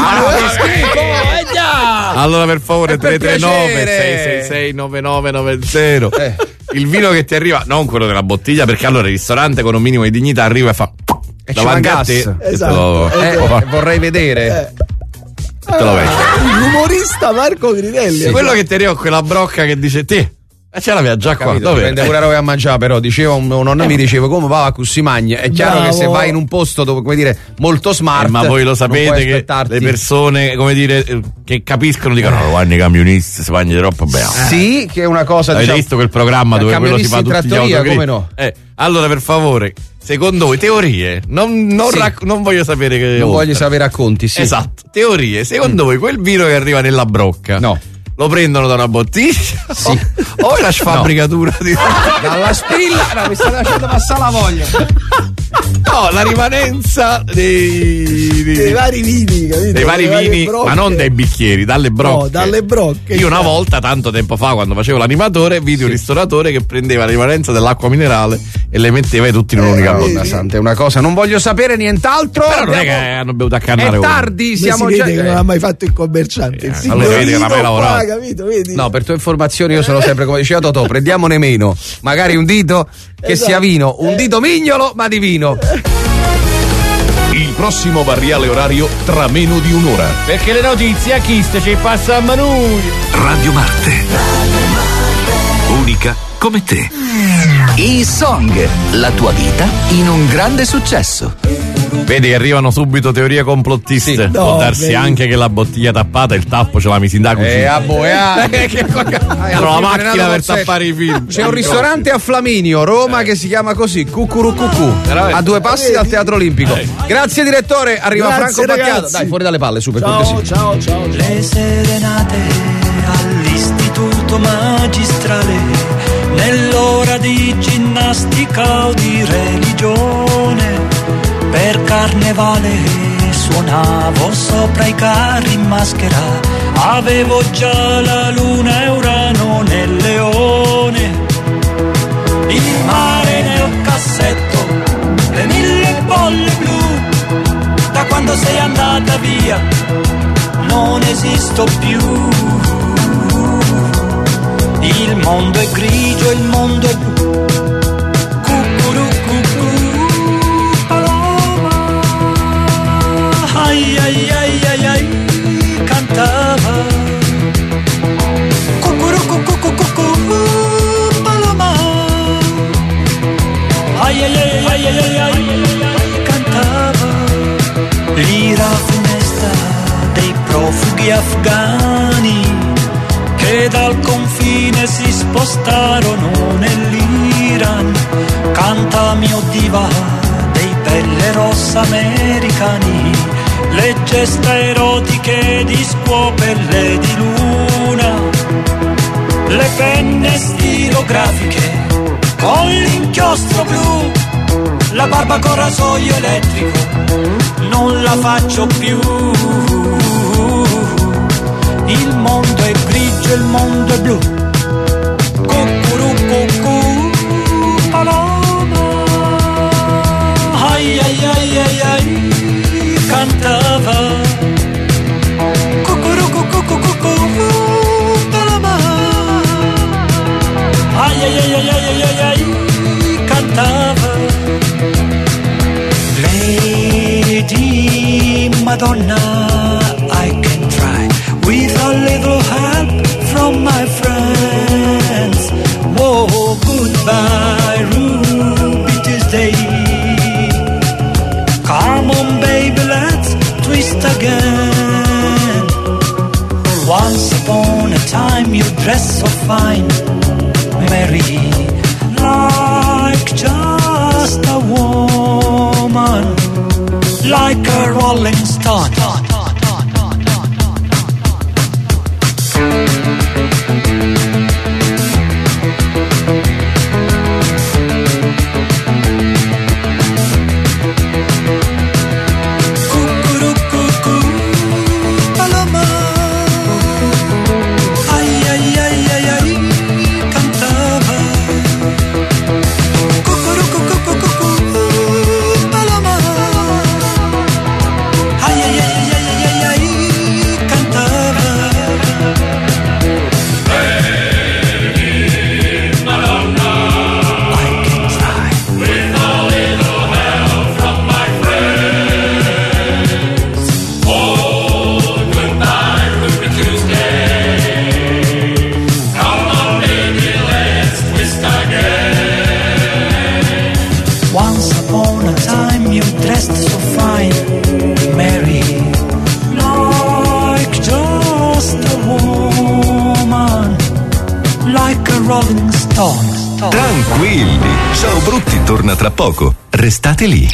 Allora, per favore, 339 666 9990. Il vino che ti arriva, non quello della bottiglia, perché allora il ristorante con un minimo di dignità arriva e fa davanti a te. Esatto. Vorrei vedere. L'umorista Marco Grinelli. Quello che ti arriva con quella brocca che dice te. Ce l'aveva già qua. Dipende pure roba a mangiare, però diceva un nonno mi diceva come va a così magna. È chiaro che se vai in un posto dove, come dire, molto smart, ma voi lo sapete che le persone, come dire, che capiscono dicono no, vanno i camionisti, si mangia troppo bene. Sì, che è una cosa. Avete visto quel programma dove quello si fa tutti gli autogrill? Come no? Allora, per favore, secondo voi, teorie, non voglio sapere che. Non voglio sapere racconti, sì. Esatto, teorie. Secondo voi quel vino che arriva nella brocca? No. Lo prendono da una bottiglia? Sì. O la sfabbricatura dalla spilla? No, mi state lasciando passare la voglia. No, la rimanenza dei vari vini, capito? Dei vari vini, ma non dai bicchieri, dalle brocche. No, dalle brocche. Io una volta, tanto tempo fa, quando facevo l'animatore, vidi un ristoratore che prendeva la rimanenza dell'acqua minerale e le metteva tutti in un'unica bottiglia. Santa, è una cosa, non voglio sapere nient'altro. Però non è che hanno bevuto a cannare. È tardi, siamo già. Che non ha mai fatto il commerciante. Allora vedi che non ha mai lavorato. Capito, vedi? No, per tue informazioni io sono sempre, come diceva Totò, prendiamone meno, magari un dito che sia vino, un dito mignolo ma di vino. Il prossimo variale orario tra meno di un'ora. Perché le notizie a Chiste ci passiamo noi. Radio Marte. Unica come te. E-Song, la tua vita in un grande successo. Vedi che arrivano subito teorie complottiste. Sì. Può darsi anche che la bottiglia tappata, il tappo ce l'ha messo in da cucina. La macchina per tappare i film. C'è un ristorante a Flaminio, Roma, che si chiama così, Cucurucucù, a 2 passi dal Teatro Olimpico. Grazie direttore, arriva Franco Battiato. Dai, fuori dalle palle, super cortesia. Ciao. Le serenate all'istituto magistrale, nell'ora di ginnastica o di religione. Per carnevale suonavo sopra i carri in maschera, avevo già la luna e Urano nel leone. Il mare nel cassetto, le 1000 bolle blu, da quando sei andata via non esisto più. Il mondo è grigio, il mondo è blu. Ai ai ai ai ai, cantava paloma. Ai ai ai ai ai ai, cantava. L'ira funesta afghani che dal confine si spostarono nell'Iran. Canta mio diva dei pelle rossa americani, le gesta erotiche di scuopelle di luna, le penne stilografiche con l'inchiostro blu, la barba con rasoio elettrico, non la faccio più. Il mondo è grigio, il mondo è blu. Cucurucucù, paloma. Ai ai ai ai ai, cantava. Cucurucucucucucù, paloma. Ai ai ai ai ai ai ai, cantava. Lady Madonna, I can try with a little help from my friends. Oh, goodbye, Ruby Tuesday. Come on, baby, let's twist again. Once upon a time you dressed so fine, Mary, like just a woman, like a rolling stone. Tranquilli, Ciao Brutti torna tra poco. Restate lì.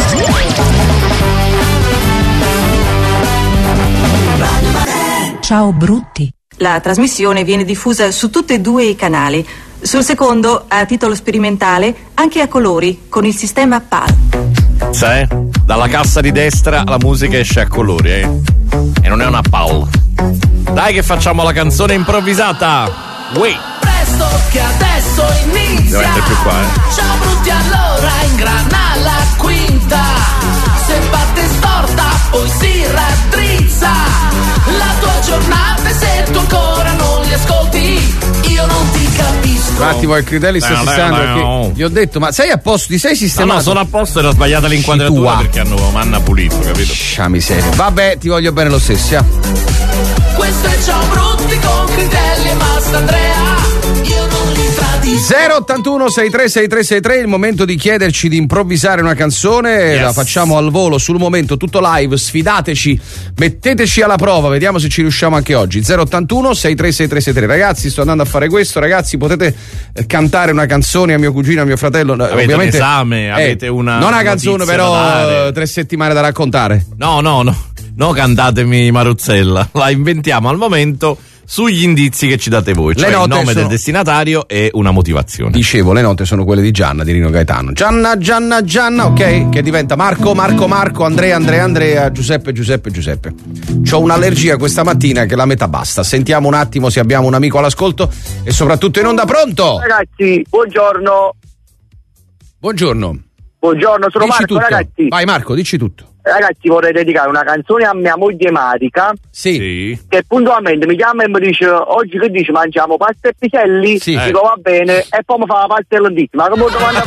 Ciao Brutti. La trasmissione viene diffusa su tutti e due i canali. Sul secondo, a titolo sperimentale, anche a colori, con il sistema PAL. Sai, dalla cassa di destra la musica esce a colori, E non è una PAL. Dai che facciamo la canzone improvvisata. Wait. Presto che adesso inizia. Devo mettere più qua, Ciao Brutti, allora ingrana la quinta. Se parte storta poi si raddrizza la tua giornata, e se tu ancora non li ascolti io non ti capisco. Un attimo, il Critelli sta sistemando. Gli ho detto, ma sei a posto? Ti sei sistemato? No, sono a posto, era sbagliata l'inquadratura perché hanno manna pulito, capito? Miseria. Vabbè, ti voglio bene lo stesso. Questo è Ciao Brutti con Critelli e Mastandrea. Io non li tradisco. 081 636363, il momento di chiederci di improvvisare una canzone. Yes. La facciamo al volo, sul momento, tutto live. Sfidateci, metteteci alla prova, vediamo se ci riusciamo anche oggi. 081 636363. Ragazzi, sto andando a fare questo. Ragazzi, potete cantare una canzone a mio cugino, a mio fratello. Avete ovviamente un esame, avete una non una canzone, però 3 settimane da raccontare. No, cantatemi Maruzzella, la inventiamo al momento sugli indizi che ci date voi, cioè il nome del destinatario e una motivazione. Dicevo, le note sono quelle di Gianna, di Rino Gaetano. Gianna, ok? Che diventa Marco, Andrea, Giuseppe. C'ho un'allergia questa mattina che la metà basta. Sentiamo un attimo se abbiamo un amico all'ascolto e soprattutto in onda. Pronto? Ragazzi, buongiorno. Buongiorno, sono dici Marco, tutto. ragazzi. Vai Marco, dici tutto. Ragazzi, vorrei dedicare una canzone a mia moglie Marica. Sì. Che puntualmente mi chiama e mi dice: oggi che dici, mangiamo pasta e piselli? Sì. Dico va bene, e poi mi fa la pasta e lentissima. Ma come domanda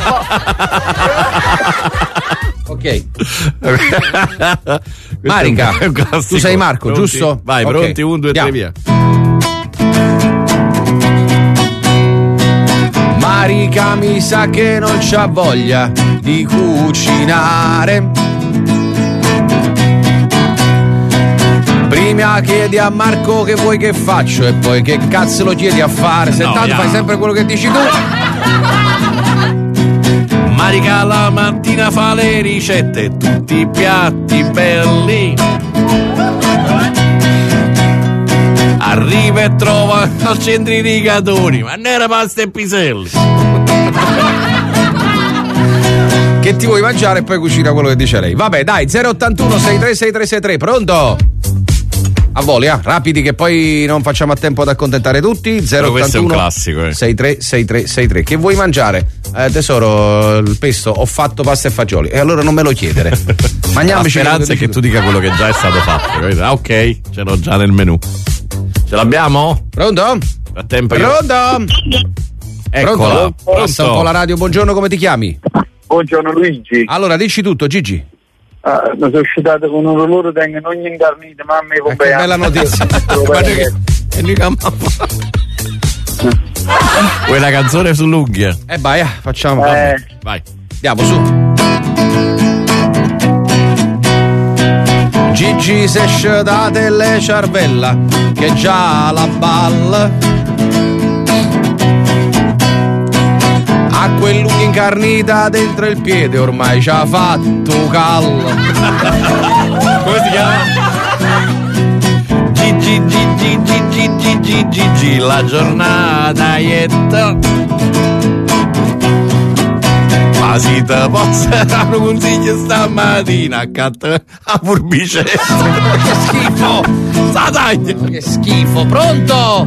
fa? Ok. Marica, tu sei Marco, pronti? giusto? Vai, okay. Pronti, 1, 2, 3, via. Marica mi sa che non c'ha voglia di cucinare. Primi mi chiedi a Marco che vuoi che faccio e poi che cazzo lo chiedi a fare, se tanto fai sempre quello che dici tu. Marica la mattina fa le ricette, tutti i piatti belli. Arriva e trova al centro i rigatoni, ma non era pasta e piselli. Che ti vuoi mangiare e poi cucina quello che dice lei. Vabbè, dai, 081 636363, pronto? A voli, rapidi che poi non facciamo a tempo ad accontentare tutti. 081 questo è un classico, 636363. Che vuoi mangiare? Tesoro, il pesto, ho fatto pasta e fagioli. E allora non me lo chiedere. Mangiamoci. La speranza è che tu dica quello che già è stato fatto. Ah, ok, ce l'ho già nel menù. Ce l'abbiamo? Pronto? Frattempo Pronto? Eccola. Passa un po' la radio, buongiorno, come ti chiami? Buongiorno Luigi. Allora, dici tutto, Gigi. Mi sono uscitato con un loro, tengono ogni incarnita, mamma e compagni. Che bella notizia. Vuoi la canzone sull'unghia? Vai, facciamo. Vai. Andiamo su. Gigi se esce da delle ciarvella che già la balla. A quell'unghia incarnita dentro il piede ormai ci ha fatto callo. Come si chiama? Gigi, la giornata ietta. Ma si te posso dare un consiglio stamattina accanto a furbicetta. Che schifo! Sataglia! Che schifo! Pronto?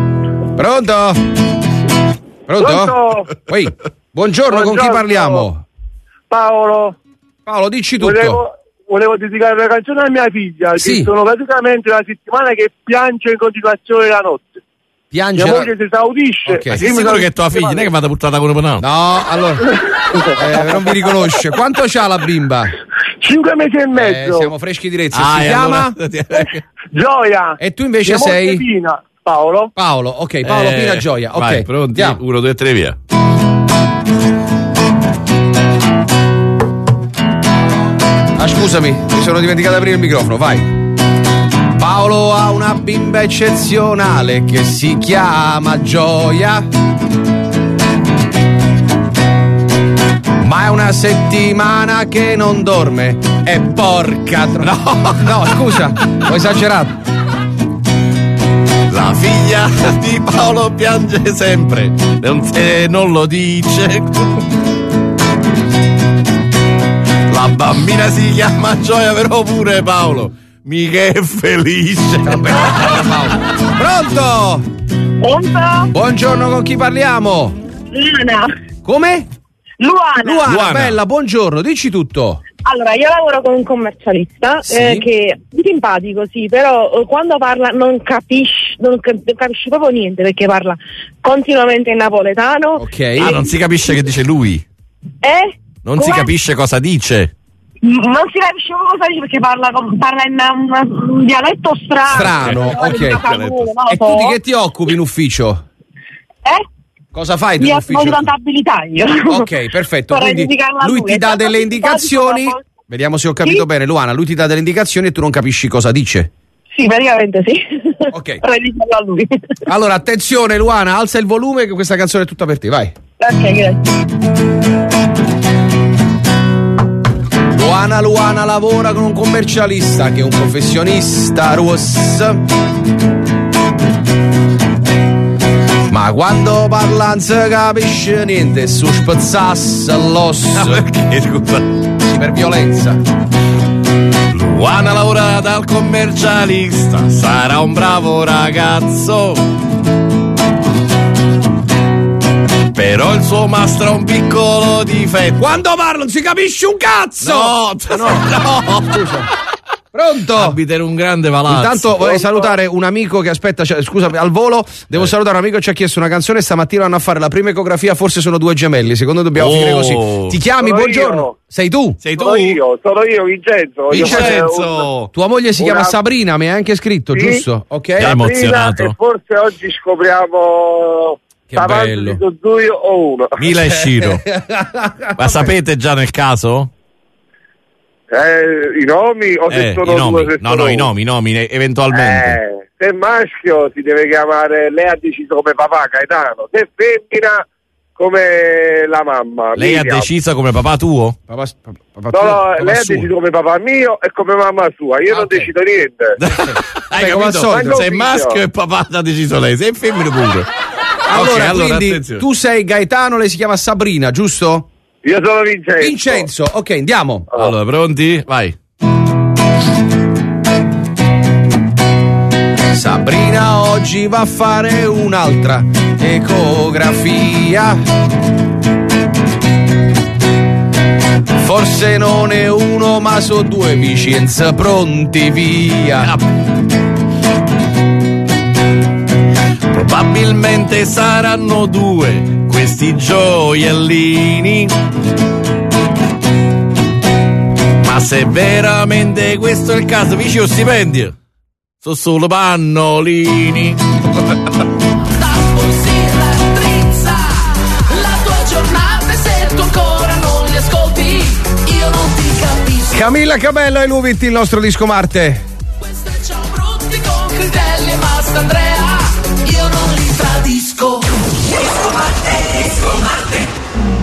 Poi, buongiorno, con chi parliamo? Paolo, dici tutto. Volevo dedicare una canzone a mia figlia, che sono praticamente una settimana che piange in continuazione la notte. Mia moglie si esaudisce. Okay. Ma sei sicuro che tua figlia non è che vada buttata con un panno? No, allora non vi riconosce. Quanto c'ha la bimba? 5 mesi e mezzo. Siamo freschi di rezzo. Si chiama? Gioia. E tu invece sei? Pina. Paolo, ok, Paolo Pina Gioia. Ok, vai, pronti? 1, 2, 3, via. Scusami, mi sono dimenticato di aprire il microfono, vai. Paolo ha una bimba eccezionale che si chiama Gioia. Ma è una settimana che non dorme. E porca no, scusa, ho esagerato. La figlia di Paolo piange sempre, non lo dice. La bambina si chiama Gioia, però pure Paolo mica è felice. Pronto? Buongiorno, con chi parliamo? Luana. Come? Luana, bella, buongiorno, dici tutto. Allora, io lavoro con un commercialista che è simpatico, però quando parla non capisci proprio niente, perché parla continuamente in napoletano. Ok. Non si capisce che dice lui. Non si capisce cosa dice. Non si capisce cosa dice perché parla in un dialetto strano. Ok. E tu di che ti occupi in ufficio? Cosa fai in ufficio? Di contabilità io. Ok, perfetto. Quindi lui ti dà delle indicazioni. Vediamo se ho capito bene, Luana. Lui ti dà delle indicazioni e tu non capisci cosa dice. Sì, praticamente sì. Ok. Vorrei dirlo a lui. Allora, attenzione, Luana, alza il volume che questa canzone è tutta per te, vai. Ok, grazie. Luana lavora con un commercialista che è un professionista rosso. Ma quando parla non si capisce niente, su spezzasse l'osso. Perché, scusa? Per violenza. Luana lavora dal commercialista, sarà un bravo ragazzo. Però il suo mastro ha un piccolo difetto. Quando parla non si capisce un cazzo! No, scusa. Pronto? Abita in un grande palazzo. Intanto vorrei salutare un amico che aspetta, scusami, al volo, devo salutare un amico che ci ha chiesto una canzone. Stamattina vanno a fare la prima ecografia, forse sono 2 gemelli, secondo me dobbiamo finire così. Ti chiami, sono buongiorno? Io. Sei tu? Sono io, Vincenzo. Vincenzo. Tua moglie si chiama Sabrina, mi hai anche scritto, giusto? Ok. Sabrina, emozionato. E forse oggi scopriamo... Che bello. o uno. Mila e Ciro. Ma sapete già nel caso? I nomi o se sono i nomi. due? No, i nomi, eventualmente. Se è maschio si deve chiamare, lei ha deciso come papà Gaetano, se è femmina come la mamma. Lei Miriam. ha deciso come papà tuo? No, lei ha deciso come papà mio e come mamma sua, io non decido niente. Hai capito? Se è maschio e papà ha deciso lei, se è femmina pure. Allora, quindi attenzione. tu sei Gaetano, lei si chiama Sabrina, giusto? Io sono Vincenzo. Vincenzo, ok, andiamo. Allora, pronti? Vai. Sabrina oggi va a fare un'altra ecografia. Forse non è uno, ma sono due Vicenza pronti via. Probabilmente saranno due questi gioiellini. Ma se veramente questo è il caso, vici lo stipendio. Sono solo pannolini. Da poi si raddrizza la tua giornata e se tu ancora non li ascolti, io non ti capisco. Camilla Cabello e Luvit, il nostro disco Marte. Queste ciao brutti con Critelli e Mastandrea, io non li tradisco. Disco Marte, disco Marte.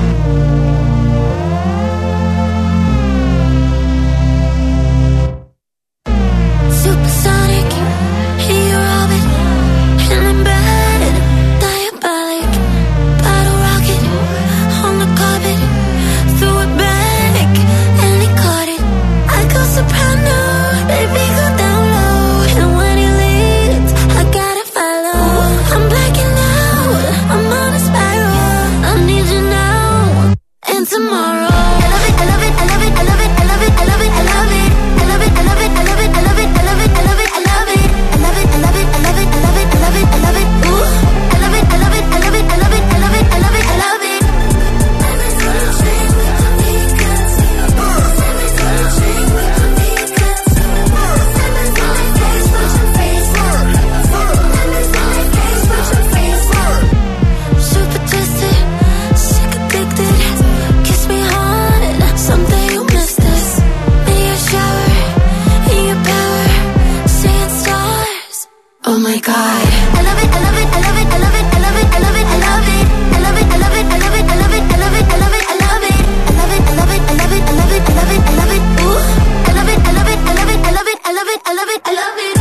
Supersonic, in your orbit, and I'm bad, diabolic, bottle rocket, on the carpet, threw it back, and he caught it. I go soprano, baby go down low, and when he leaves, I gotta follow. I'm blacking out, I'm on a spiral, I need you now, and tomorrow. I love it, I love it, I love it, I love it, I love it, I love it, I love it. Oh my God, I love it, I love it, I love it, I love it, I love it, I love it, I love it, I love it, I love it, I love it, I love it, I love it, I love it, I love it, I love it, I love it, I love it, I love it, I love it, ooh, I love it, I love it, I love it, I love it, I love it, I love it, I love it.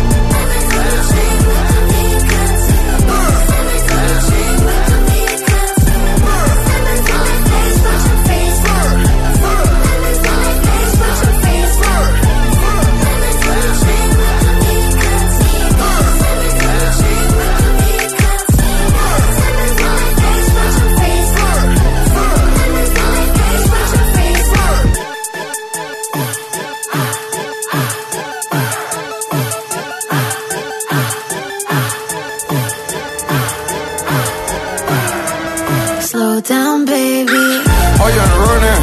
Slow down, baby. Oh, you're running.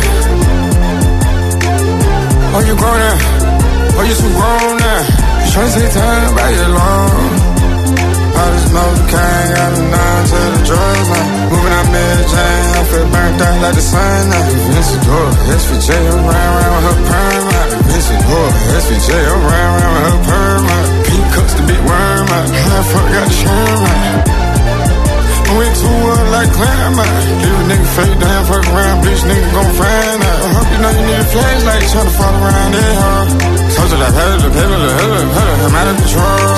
Oh, you grown now. Oh, you too grown now. You trying to take time by your long. All this Novocaine got a 9 to the drugs now. Moving out Mary Jane, I feel burnt out like the sun now. Vinci Door, SVJ, I'm round with her perm out. Vinci Door, SVJ, I'm round with her perm out. Pink cups the big worm out. How the fuck got the sherm out? I went to one like climb out. Leave a nigga fake down, fuck around, bitch nigga gon' find out. I hope you know you need a flashlight, tryna follow around that hard. Told you like, I'm out of control.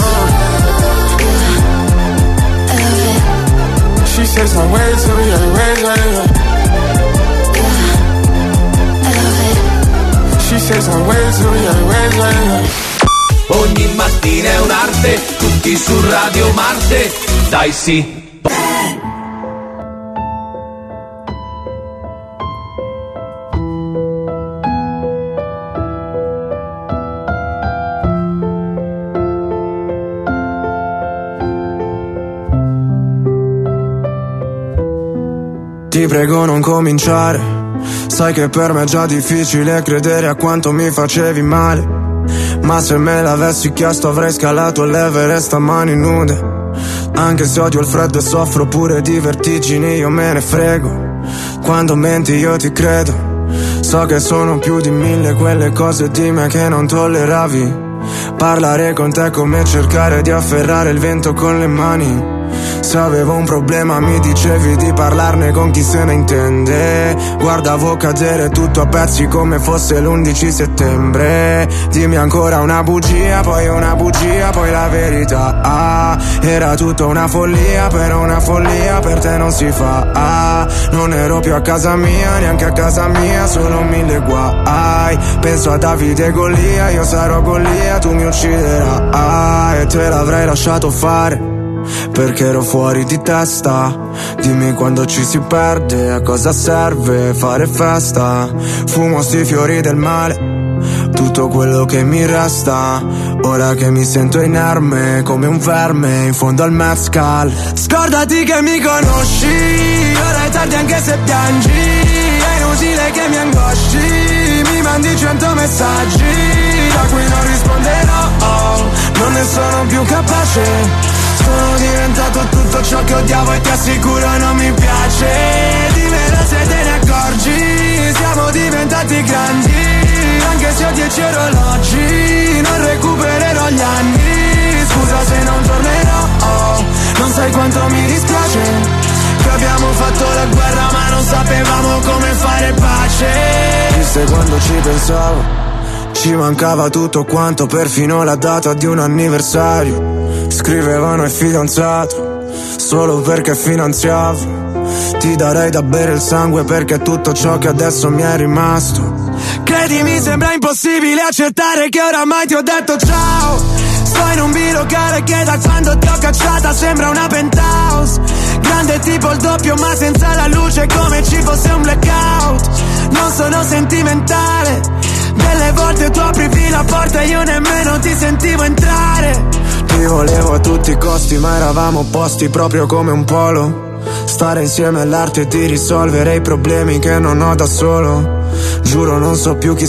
She says I'm way too young, way too young. She says I'm way too young, way too young. Ogni mattina è un'arte, tutti su Radio Marte, dai sì. Ti prego non cominciare, sai che per me è già difficile credere a quanto mi facevi male. Ma se me l'avessi chiesto avrei scalato l'Everest a mani nude. Anche se odio il freddo e soffro pure di vertigini, io me ne frego. Quando menti io ti credo. So che sono più di 1000 quelle cose di me che non tolleravi. Parlare con te è come cercare di afferrare il vento con le mani. Se avevo un problema mi dicevi di parlarne con chi se ne intende. Guardavo cadere tutto a pezzi come fosse l'11 settembre. Dimmi ancora una bugia, poi la verità. Era tutto una follia, però una follia per te non si fa. Non ero più a casa mia, neanche a casa mia, solo 1000 guai. Penso a Davide e Golia, io sarò Golia, tu mi ucciderai. E te l'avrei lasciato fare perché ero fuori di testa. Dimmi quando ci si perde, a cosa serve fare festa. Fumo sti fiori del male, tutto quello che mi resta. Ora che mi sento inerme come un verme in fondo al mezcal. Scordati che mi conosci, ora è tardi anche se piangi. È inutile che mi angosci, mi mandi 100 messaggi da cui non risponderò. Non ne sono più capace. Sono diventato tutto ciò che odiavo e ti assicuro non mi piace. Dimmelo se te ne accorgi, siamo diventati grandi. Anche se ho 10 orologi, non recupererò gli anni. Scusa se non tornerò, non sai quanto mi dispiace che abbiamo fatto la guerra ma non sapevamo come fare pace. Viste quando ci pensavo, ci mancava tutto quanto, perfino la data di un anniversario. Scrivevano il fidanzato solo perché finanziavo. Ti darei da bere il sangue perché è tutto ciò che adesso mi è rimasto. Credimi, sembra impossibile accettare che oramai ti ho detto ciao. Sto in un bilocale che da quando ti ho cacciata sembra una penthouse. Grande tipo il doppio ma senza la luce, come ci fosse un blackout. Non sono sentimentale, delle volte tu aprivi la porta e io nemmeno ti sentivo entrare. Ti volevo a tutti i costi ma eravamo opposti proprio come un polo. Stare insieme all'arte di risolvere i problemi che non ho da solo. Giuro non so più chi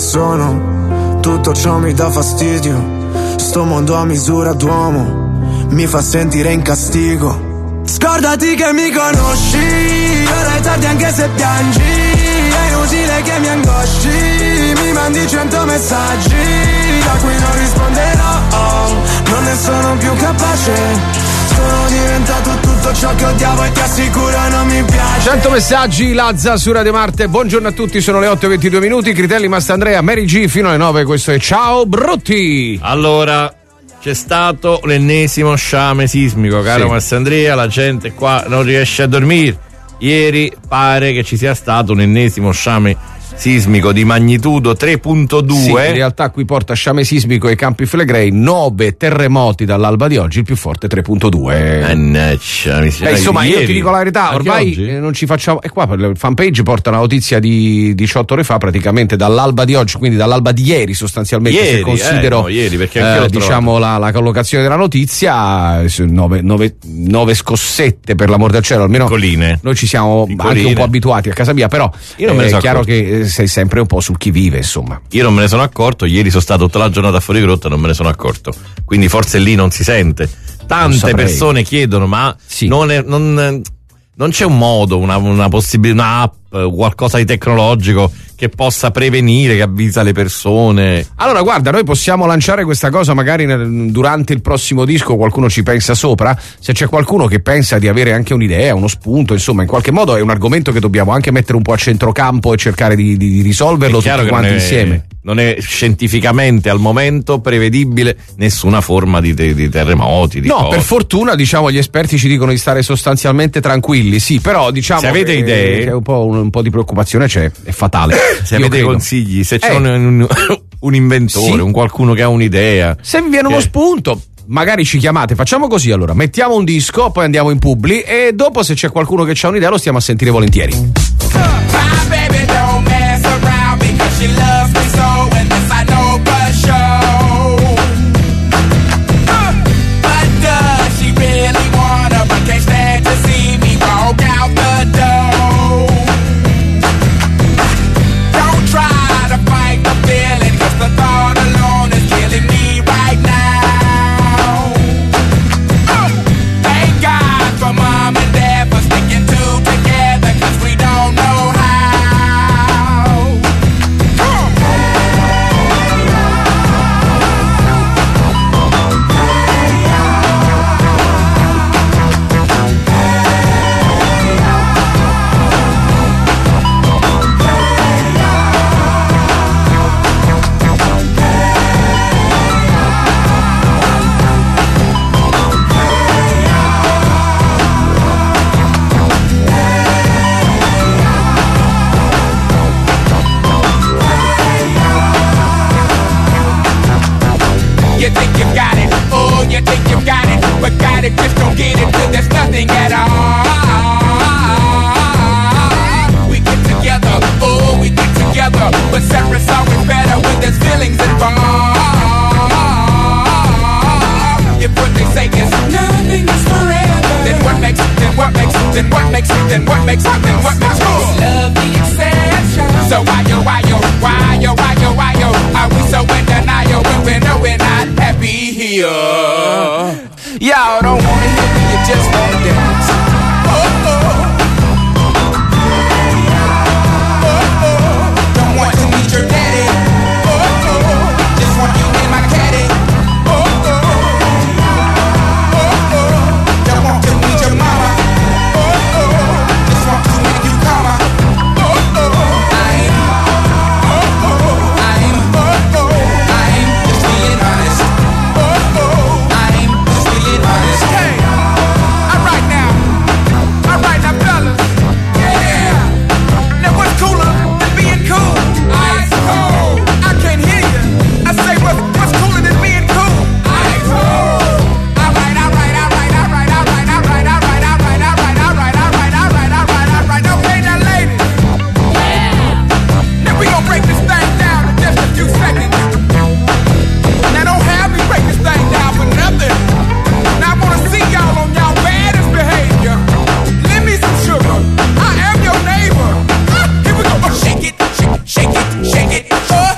sono, tutto ciò mi dà fastidio. Sto mondo a misura d'uomo mi fa sentire in castigo. Scordati che mi conosci, ora è tardi anche se piangi. È inutile che mi angosci, mi mandi 100 messaggi da cui non risponderò. Non ne sono più capace. Sono diventato tutto ciò che odiavo e ti assicuro non mi piace. 100 messaggi, Lazza su Radio Marte. Buongiorno a tutti, sono le 8:22 minuti. Critelli, Mastandrea, Mary G fino alle 9. Questo è Ciao Brutti. Allora, c'è stato l'ennesimo sciame sismico, caro Mastandrea. La gente qua non riesce a dormire. Ieri pare che ci sia stato un ennesimo sciame sismico di magnitudo 3.2. Sì, in realtà qui porta sciame sismico ai Campi Flegrei, 9 terremoti dall'alba di oggi, il più forte 3.2. Insomma, io ti dico la verità, ormai non ci facciamo. E qua per il fanpage porta una notizia di 18 ore fa, praticamente dall'alba di oggi, quindi dall'alba di ieri sostanzialmente, se considero ieri, perché diciamo la collocazione della notizia, 9 scossette per l'amor del cielo, almeno piccoline. Noi ci siamo anche un po' abituati a casa mia, però io non me ne so chiaro che sei sempre un po' sul chi vive, insomma. Io non me ne sono accorto, ieri sono stato tutta la giornata fuori grotta e non me ne sono accorto, quindi forse lì non si sente. Tante persone chiedono, ma non c'è un modo, una possibilità, un'app, qualcosa di tecnologico che possa prevenire, che avvisa le persone? Allora guarda, noi possiamo lanciare questa cosa magari durante il prossimo disco, qualcuno ci pensa sopra. Se c'è qualcuno che pensa di avere anche un'idea, uno spunto, insomma, in qualche modo è un argomento che dobbiamo anche mettere un po' a centrocampo e cercare di risolverlo tutti quanti insieme. Non è scientificamente al momento prevedibile nessuna forma di terremoti, no, per fortuna, diciamo, gli esperti ci dicono di stare sostanzialmente tranquilli, sì, però diciamo se avete idee, che un po' di preoccupazione c'è, è fatale. Se avete consigli, se c'è un inventore, un qualcuno che ha un'idea, se vi viene uno spunto, magari ci chiamate. Facciamo così, allora mettiamo un disco, poi andiamo in Publi e dopo, se c'è qualcuno che ha un'idea, lo stiamo a sentire volentieri. you think you got it, but got it, just don't get it till there's nothing at all. We get together, oh, we get together, but separate's always better when there's feelings involved. If what they say is nothing is forever, then what makes us love the exception? So why yo, are we so in denial when we know we're not happy here? Y'all don't wanna hear me, you just wanna dance. Don't want to meet your daddy. Just want you in my caddy. Don't want to meet your mama. Just want to make you calmer. I'm just being honest. I'm just being honest. Hey, alright now, fellas. Yeah. Now what's cooler than being cool? Ice cold. I can't hear you. I say what's cooler than being cool? Ice cold. Alright. Okay, now ladies. Yeah. Now we gon' break this thing down in just a few seconds. Now don't have me break this thing down for nothing. Now I wanna see y'all on y'all baddest behavior. Lend me some sugar. I am your neighbor. Here we go. Shake it. Shake it. Shake it.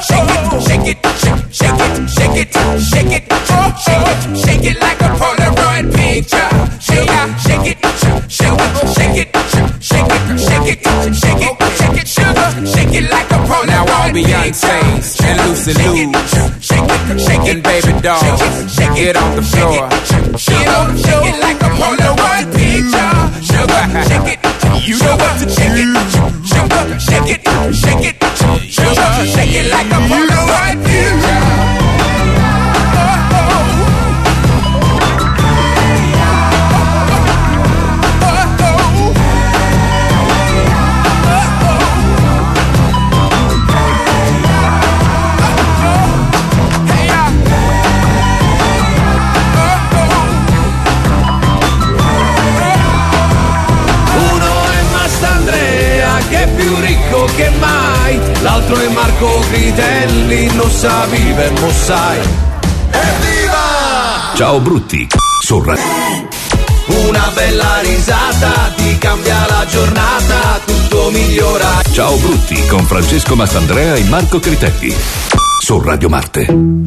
Shake it like a Polaroid picture. Shake it. Sugar. Shake it like a Polaroid picture. Now all Beyonce's and Lucy Lou's and Baby Doll, get on the floor. Shake it like a Polaroid picture. Sugar, shake it. You know what to shake it. Sugar, shake it. Sugar, shake it like a Polaroid picture. Che mai, l'altro è Marco Critelli, non sa vive, mo sai. Evviva! Ciao Brutti, Sorra. Una bella risata ti cambia la giornata, tutto migliora. Ciao Brutti con Francesco Mastandrea e Marco Critelli su Radio Marte.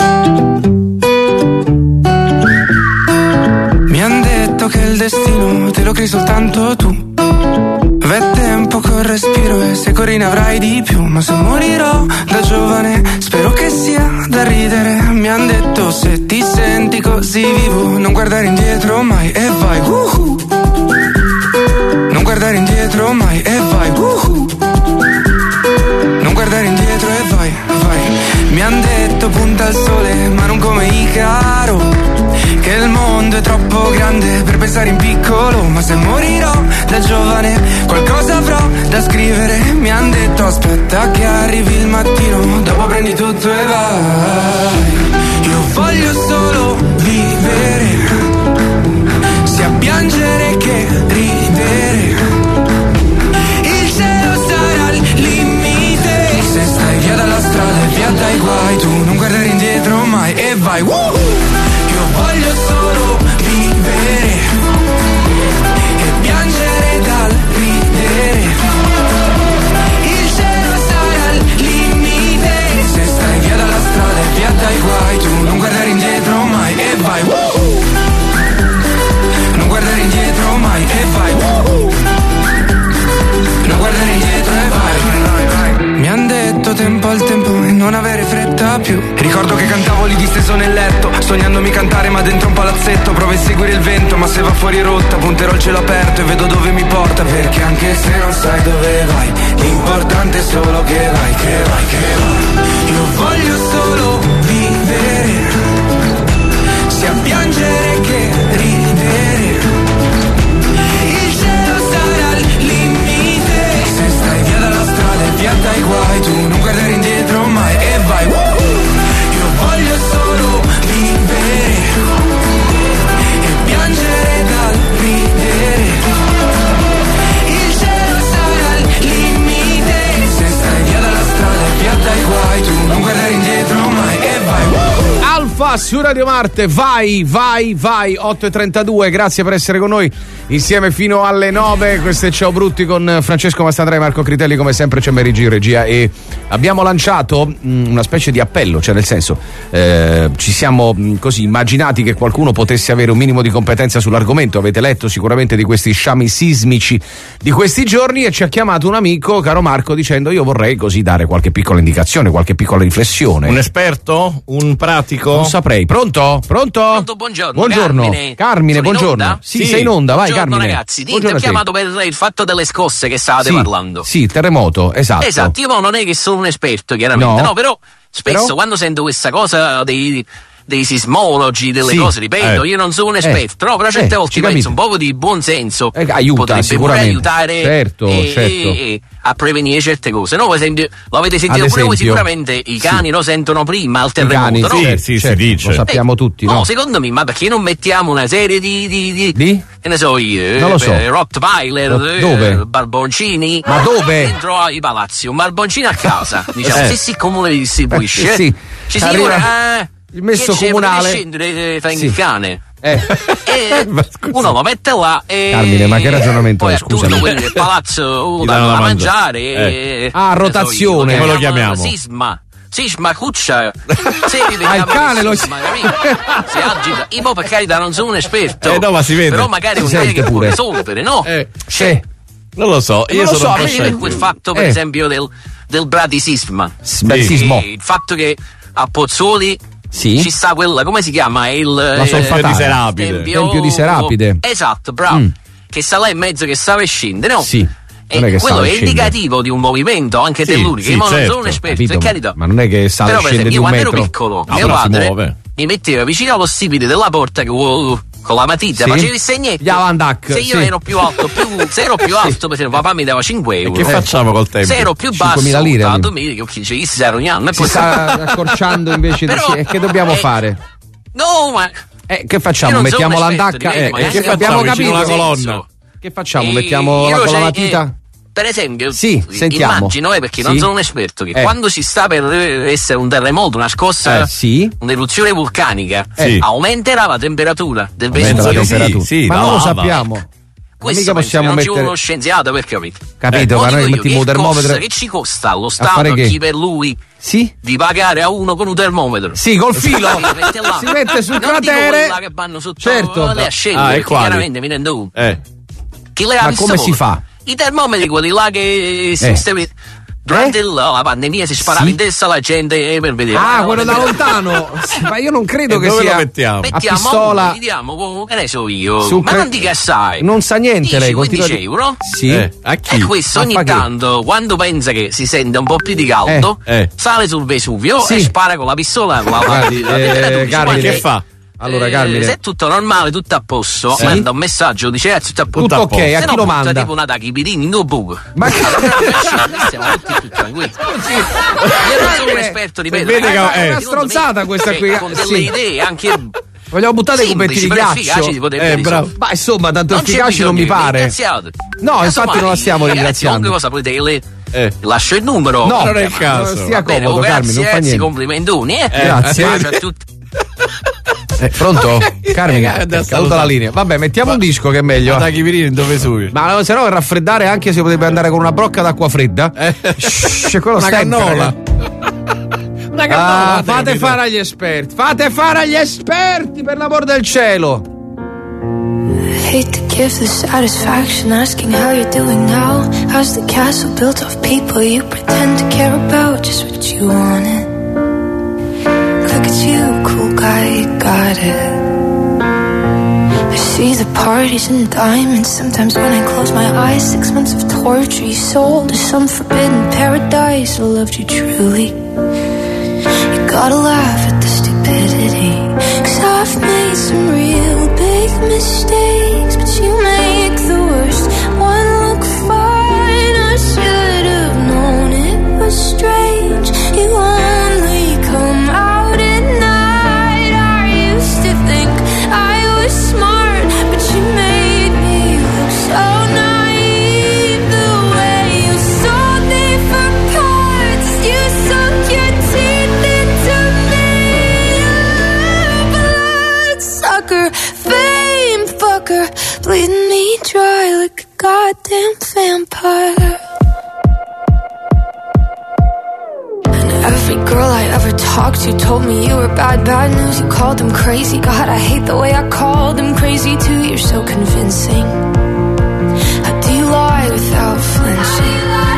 Mi han detto che il destino te lo crei soltanto tu. V'è tempo col respiro e se corri ne avrai di più. Ma se morirò da giovane spero che sia da ridere. Mi han detto se ti senti così vivo non guardare indietro mai e vai non guardare indietro mai e vai non guardare indietro e vai. Mi han detto punta al sole ma non come Icaro, che il mondo è troppo grande per pensare in piccolo. Ma se morirò da giovane qualcosa avrò da scrivere. Mi han detto aspetta che arrivi il mattino, dopo prendi tutto e vai. Io voglio solo vivere, sia piangere che ridere. Il cielo sarà il limite, se stai via dalla strada e via dai guai, tu non guardare indietro mai e vai. Io voglio solo vivere e piangere dal ridere. Il cielo sarà il limite, se stai via dalla strada e via dai guai, tu non guardare indietro mai e vai. Non guardare indietro mai e vai. Non guardare indietro e vai. Mi han detto tempo al tempo e non avere fretta più. Ricordo che cantavo lì disteso nel letto, sognandomi cantare ma dentro un palazzetto. Provo a seguire il vento ma se va fuori rotta punterò il cielo aperto e vedo dove mi porta. Perché anche se non sai dove vai, l'importante è solo che vai. Io voglio solo vivere, sia piangere che ridere. Il cielo sarà il limite, se stai via dalla strada e via dai guai, tu non guardare indietro mai e vai. Io voglio solo vivere Alfa su Radio Marte, vai 8:32, grazie per essere con noi insieme fino alle 9. Questo è Ciao Brutti con Francesco Mastandrea e Marco Critelli, come sempre c'è Mary G in regia e abbiamo lanciato una specie di appello, cioè nel senso ci siamo così immaginati che qualcuno potesse avere un minimo di competenza sull'argomento. Avete letto sicuramente di questi sciami sismici di questi giorni e ci ha chiamato un amico, caro Marco, dicendo io vorrei così dare qualche piccola indicazione, qualche piccola riflessione. Un esperto? Un pratico? Non saprei. Pronto? Buongiorno. Carmine, buongiorno. Sì, sei in onda, vai Carmine. Carmine. Ragazzi, ti ho chiamato per il fatto delle scosse che stavate parlando. Sì, terremoto, esatto. Esatto, io non è che sono un esperto, chiaramente, no, però spesso quando sento questa cosa dei sismologi, delle cose, ripeto, io non sono un esperto, no, però certe volte penso un po' di buon senso aiuta, potrebbe pure aiutare certo. a prevenire certe cose, no? Per esempio, lo avete sentito pure voi sicuramente, i cani lo sentono prima al terremoto, no? Sì, si dice. Lo sappiamo tutti, no? Secondo me, ma perché non mettiamo una serie di che ne so io, non lo so. Rottweiler, dove? barboncini, ma dove? Dentro ai palazzi, un barboncino a casa, diciamo, se il comune li distribuisce, ci si il messo comunale scendere tra il cane e uno lo mette là e Carmine, ma che ragionamento poi è, scusami? tutto quello del palazzo uno dà da mangiare rotazione, come lo chiamiamo? Sisma cuccia il cane lo si agita. Io per carità non sono un esperto, no, ma si vede. Però magari un'idea che può risolvere, no? Non lo so, io sono per quel fatto per esempio del bradisisma, il fatto che a Pozzuoli ci sta quella, come si chiama? La solfatara di Serapide. Tempio di Serapide. Esatto, bravo. Che sta là in mezzo, che stava scendendo, no? Sì. E quello è indicativo di un movimento anche tellurico. Io non sono un esperto, per carità. Ma non è che sale e scende di un metro. Però per esempio, quando ero piccolo, mio padre mi metteva vicino allo stipite della porta che con la matita facevi il segnetto. Se io ero più alto, se ero più alto, per esempio, papà mi dava 5 euro. E che facciamo col tempo? Se ero più basso, 5.000 lire. a domenica, si sta rognando. Si sta accorciando invece di che dobbiamo fare? No, ma che facciamo? Mettiamo l'andacca? Che abbiamo capito la colonna. Che facciamo? Mettiamo con la matita? Per esempio, sentiamo. Immagino, perché non sono un esperto, che quando si sta per essere un terremoto, una scossa, un'eruzione vulcanica, aumenterà la temperatura del Vesuvio. Ma non lo sappiamo. Questo possiamo non ci vuole uno scienziato per capire. Capito, ma noi mettiamo un termometro. Che ci costa allo Stato chi per lui di pagare a uno con un termometro? Sì, col filo. Si mette sul cratere. Che vanno sotto le ascelle, chiaramente mi rendo conto. Chi le ha visto? Ma come si fa? I termometri, quelli là che durante la pandemia si sparava in testa alla gente per vedere. Quello da lontano. Ma io non credo che sia. Mettiamo a pistola. Vediamo, che ne so io. Ma non dica assai. Non sa niente lei. 15 euro? Sì. A chi? E questo ogni tanto, quando pensa che si sente un po' più di caldo, sale sul Vesuvio e spara con la pistola. Carmine, che fa? Allora, Carmine, se è tutto normale, tutto a posto, manda un messaggio, dice tutto a posto. Tutto ok, a chi lo manda? Tipo una tachipirini in due buco. Ma che stiamo tutti tranquilli. Io non sono un esperto, ripeto. È una stronzata questa qui. Con delle idee anche. Vogliamo buttare i cubetti di ghiaccio. Bravo. Ma insomma, tanto efficaci non mi pare. No, infatti non la stiamo ringraziando. Cosa volete? Lascio il numero. No, non è il caso. Stia comodo, Carmine, non fa niente. Complimentoni, grazie a tutti. Pronto? Carmine, è caduta la linea. Vabbè, mettiamo un disco che è meglio. Dove subi? Ma se no, per raffreddare anche si potrebbe andare con una brocca d'acqua fredda. C'è quello una cannola. Una cannola. Fate fare agli esperti. Fate fare agli esperti, per l'amor del cielo. Hate to give the satisfaction asking how you're doing now. How's the castle built of people you pretend to care about? Just what you wanted. Look at you, cool guy, you got it. I see the parties and diamonds. Sometimes when I close my eyes, 6 months of torture you sold to some forbidden paradise. I loved you truly. You gotta laugh at the stupidity, 'cause I've made some real big mistakes, but you make the worst one look fine. I should have known it was strange. You only come out at night. I used to think I was smart, but you made me look so naive. The way you sold me for cards, you sunk your teeth into me. fucker, bleeding me dry like a goddamn vampire. Every girl I ever talked to told me you were bad, bad news. You called them crazy. God, I hate the way I called them crazy too. You're so convincing. How do you lie without flinching?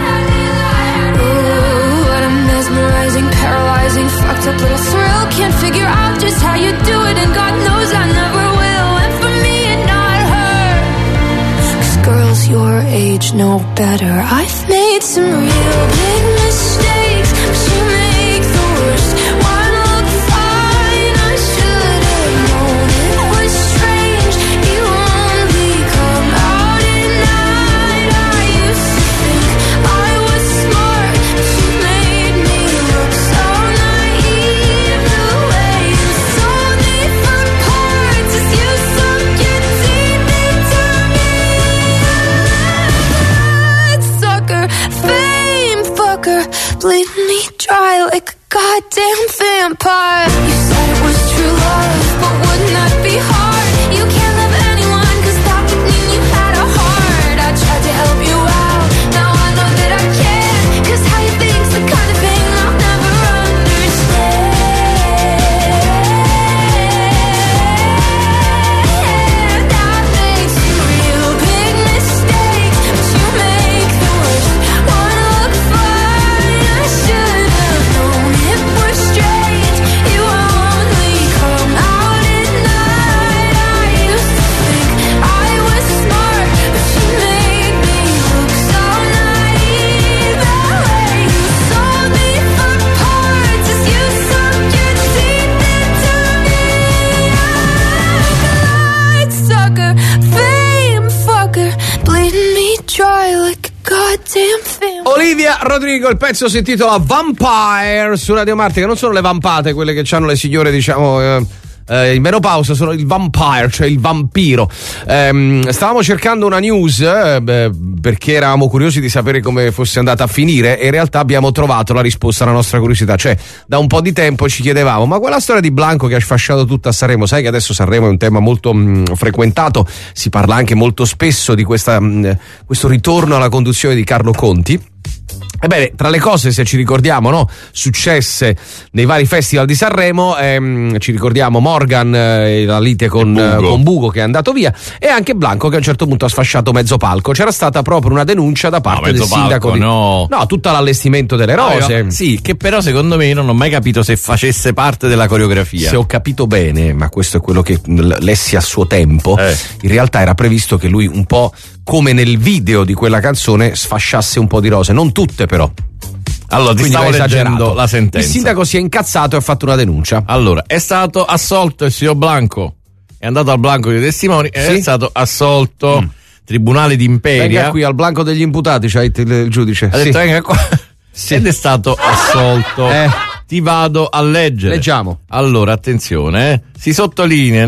Ooh, what a mesmerizing, paralyzing, fucked up little thrill. Can't figure out just how you do it, and God knows I never will. And for me and not her, 'cause girls your age know better. I've made some real big mistakes, but you make the worst one look fine. I should have known it was strange. You only come out at night. I used to think I was smart, but you made me look so naive. The way you sold me for parts as you sunk your teeth into me. Sucker, fame fucker, bleeding me dry like a goddamn vampire. You said it was true love, but wouldn't that be hard? You can't love anyone, 'cause that would mean you had a heart. I tried to help you out, now I know that I can't, 'cause how you think's the kind of thing I'll never understand. I've made some real big mistakes, but you make the worst one look fine. I should have known it was strange. You only come out at night. I used to think I was smart, but you made me look so naive. The way you sold me for parts as you sunk your teeth into me. Light sucker, fame fucker, bleeding me dry like a goddamn vampire. Olivia Rodrigo, il pezzo si intitola Vampire su Radio Martica. Non sono le vampate quelle che hanno le signore, diciamo, in menopausa, sono il vampire, cioè il vampiro. Stavamo cercando una news perché eravamo curiosi di sapere come fosse andata a finire, e in realtà abbiamo trovato la risposta alla nostra curiosità. Cioè, da un po' di tempo ci chiedevamo: ma quella storia di Blanco che ha sfasciato tutta a Sanremo, sai che adesso Sanremo è un tema molto frequentato, si parla anche molto spesso di questo ritorno alla conduzione di Carlo Conti. Ebbene, tra le cose, se ci ricordiamo, no, successe nei vari festival di Sanremo, ci ricordiamo Morgan e la lite con Bugo che è andato via, e anche Blanco che a un certo punto ha sfasciato mezzo palco. C'era stata proprio una denuncia da parte del sindaco no, tutto l'allestimento delle rose. Sì, che però secondo me non ho mai capito se facesse parte della coreografia. Se ho capito bene, ma questo è quello che lessi a suo tempo, in realtà era previsto che lui, un po' come nel video di quella canzone, sfasciasse un po' di rose, non tutte però. Allora, ti stavo leggendo la sentenza. Il sindaco si è incazzato e ha fatto una denuncia. Allora, è stato assolto il signor Blanco, è andato al Blanco dei testimoni, è stato assolto. Tribunale di Imperia. Venga qui al Blanco degli imputati, c'ha il giudice. Ha detto venga qua. Ed è stato assolto. Ti vado a leggere. Leggiamo. Allora, attenzione, si sottolinea,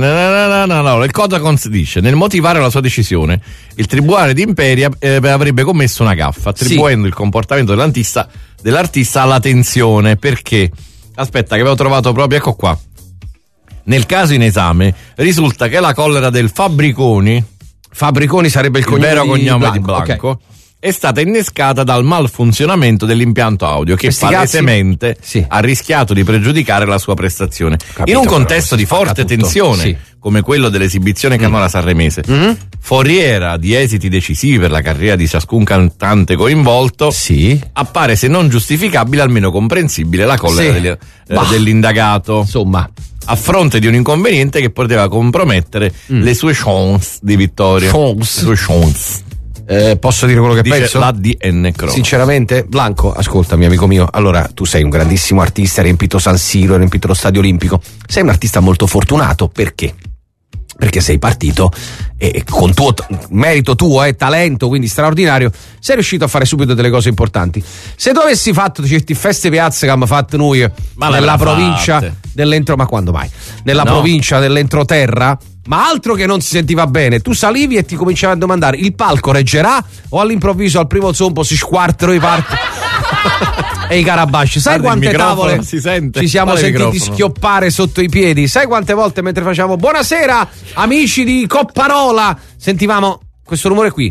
il Codacons dice: nel motivare la sua decisione, il Tribunale di Imperia avrebbe commesso una gaffa, attribuendo il comportamento dell'artista alla tensione. Perché? Aspetta, che avevo trovato proprio, ecco qua. Nel caso in esame risulta che la collera del Fabriconi sarebbe il vero cognome di Blanco. Okay. È stata innescata dal malfunzionamento dell'impianto audio che palesemente ha rischiato di pregiudicare la sua prestazione. In un contesto di forte tensione come quello dell'esibizione canora sanremese, foriera di esiti decisivi per la carriera di ciascun cantante coinvolto, appare se non giustificabile almeno comprensibile la collera dell'indagato. Insomma, a fronte di un inconveniente che poteva compromettere le sue chance di vittoria. Le sue chance. Posso dire quello che dice penso? L'ADN Crono. Sinceramente, Blanco, ascoltami amico mio, allora tu sei un grandissimo artista, hai riempito San Siro, hai riempito lo Stadio Olimpico, sei un artista molto fortunato. Perché? Perché sei partito e con tuo merito tuo e talento, quindi straordinario, sei riuscito a fare subito delle cose importanti. Se tu avessi fatto certi feste piazze che abbiamo fatto noi nella provincia ma quando mai? Nella provincia dell'entroterra, ma altro che non si sentiva bene, tu salivi e ti cominciavi a domandare: il palco reggerà o all'improvviso al primo zombo si squartano i parti? e i Carabasci. Sai quante tavole ci siamo sentiti schioppare sotto i piedi? Sai quante volte mentre facciamo buonasera amici di Copparola sentivamo questo rumore qui?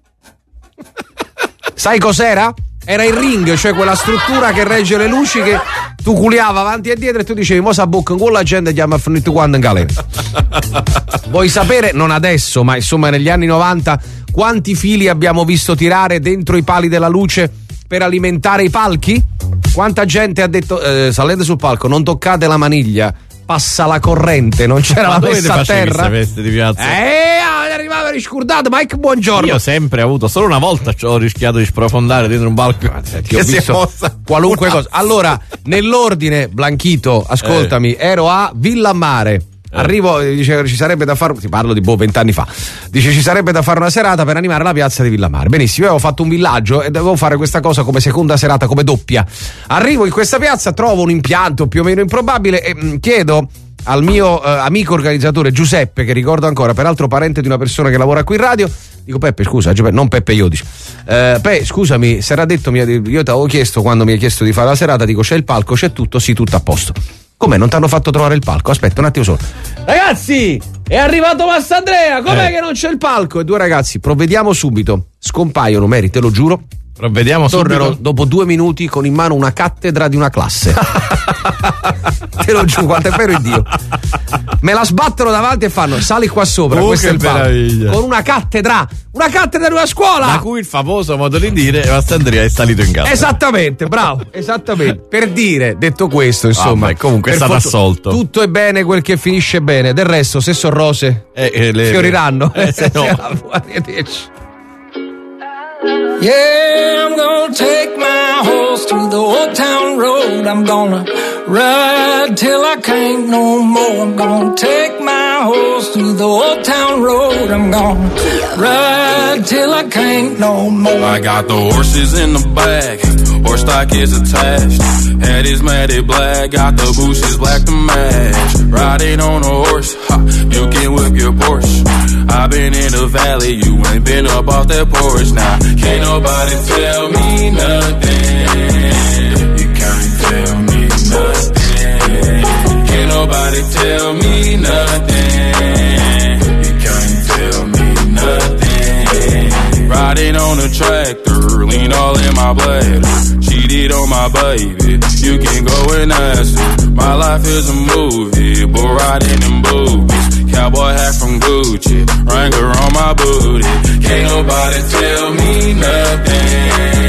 Sai cos'era? Era il ring, cioè quella struttura che regge le luci che tu culiava avanti e dietro e tu dicevi mo sa bocca con la gente chiama a finire quando in galera. Vuoi sapere, non adesso ma insomma negli anni 90, quanti fili abbiamo visto tirare dentro i pali della luce per alimentare i palchi? Quanta gente ha detto salendo sul palco non toccate la maniglia, passa la corrente, non c'era la messa a terra. Veste di piazza? Arrivava riscordato. Mike, buongiorno. Io sempre ho avuto, solo una volta ho rischiato di sprofondare dentro un balcone. Ti ho visto qualunque cosa. Allora, nell'ordine, Blanchito, ascoltami, ero a Villammare. Arrivo, dice ci sarebbe da fare, ti parlo di 20 anni fa, dice ci sarebbe da fare una serata per animare la piazza di Villammare. Benissimo, io avevo fatto un villaggio e dovevo fare questa cosa come seconda serata, come doppia. Arrivo in questa piazza, trovo un impianto più o meno improbabile e chiedo al mio amico organizzatore Giuseppe, che ricordo ancora, peraltro parente di una persona che lavora qui in radio, dico Peppe scusa, non Peppe Iodice, scusami, si era detto, io ti avevo chiesto quando mi hai chiesto di fare la serata, dico c'è il palco, c'è tutto, sì, tutto a posto. Com'è? Non ti hanno fatto trovare il palco? Aspetta un attimo solo. Ragazzi, è arrivato Mastandrea, com'è che non c'è il palco? E due ragazzi, provvediamo subito, scompaiono, Mary, te lo giuro. Provvediamo tornano subito. Dopo 2 minuti con in mano una cattedra di una classe. Te lo giuro, quanto è vero il Dio. Me la sbattono davanti e fanno sali qua sopra, questo è il palco. Con una cattedra di una scuola. Da cui il famoso modo di dire Mastandrea è salito in cattedra. Esattamente, bravo, esattamente. Per dire, detto questo, insomma, comunque è stato assolto. Tutto è bene quel che finisce bene. Del resto, se sono rose, fioriranno. Se no. Arrivederci. Yeah, I'm gonna take my horse through the old town road. I'm gonna ride till I can't no more. I'm gonna take my horse through the old town road. I'm gonna ride till I can't no more. I got the horses in the back, horse stock is attached. Head is matted black, got the bushes black to match. Riding on a horse, you can whip your Porsche. I've been in the valley, you ain't been up off that porch. Now, can't nobody tell me nothing. You can't tell me nothing. Can't nobody tell me nothing. You can't tell me nothing. Riding on a tractor, lean all in my bladder. Cheated on my baby, you can go and ask her. My life is a movie, bull riding in boobies. Cowboy hat from Gucci, Wrangler on my booty. Can't nobody tell me nothing.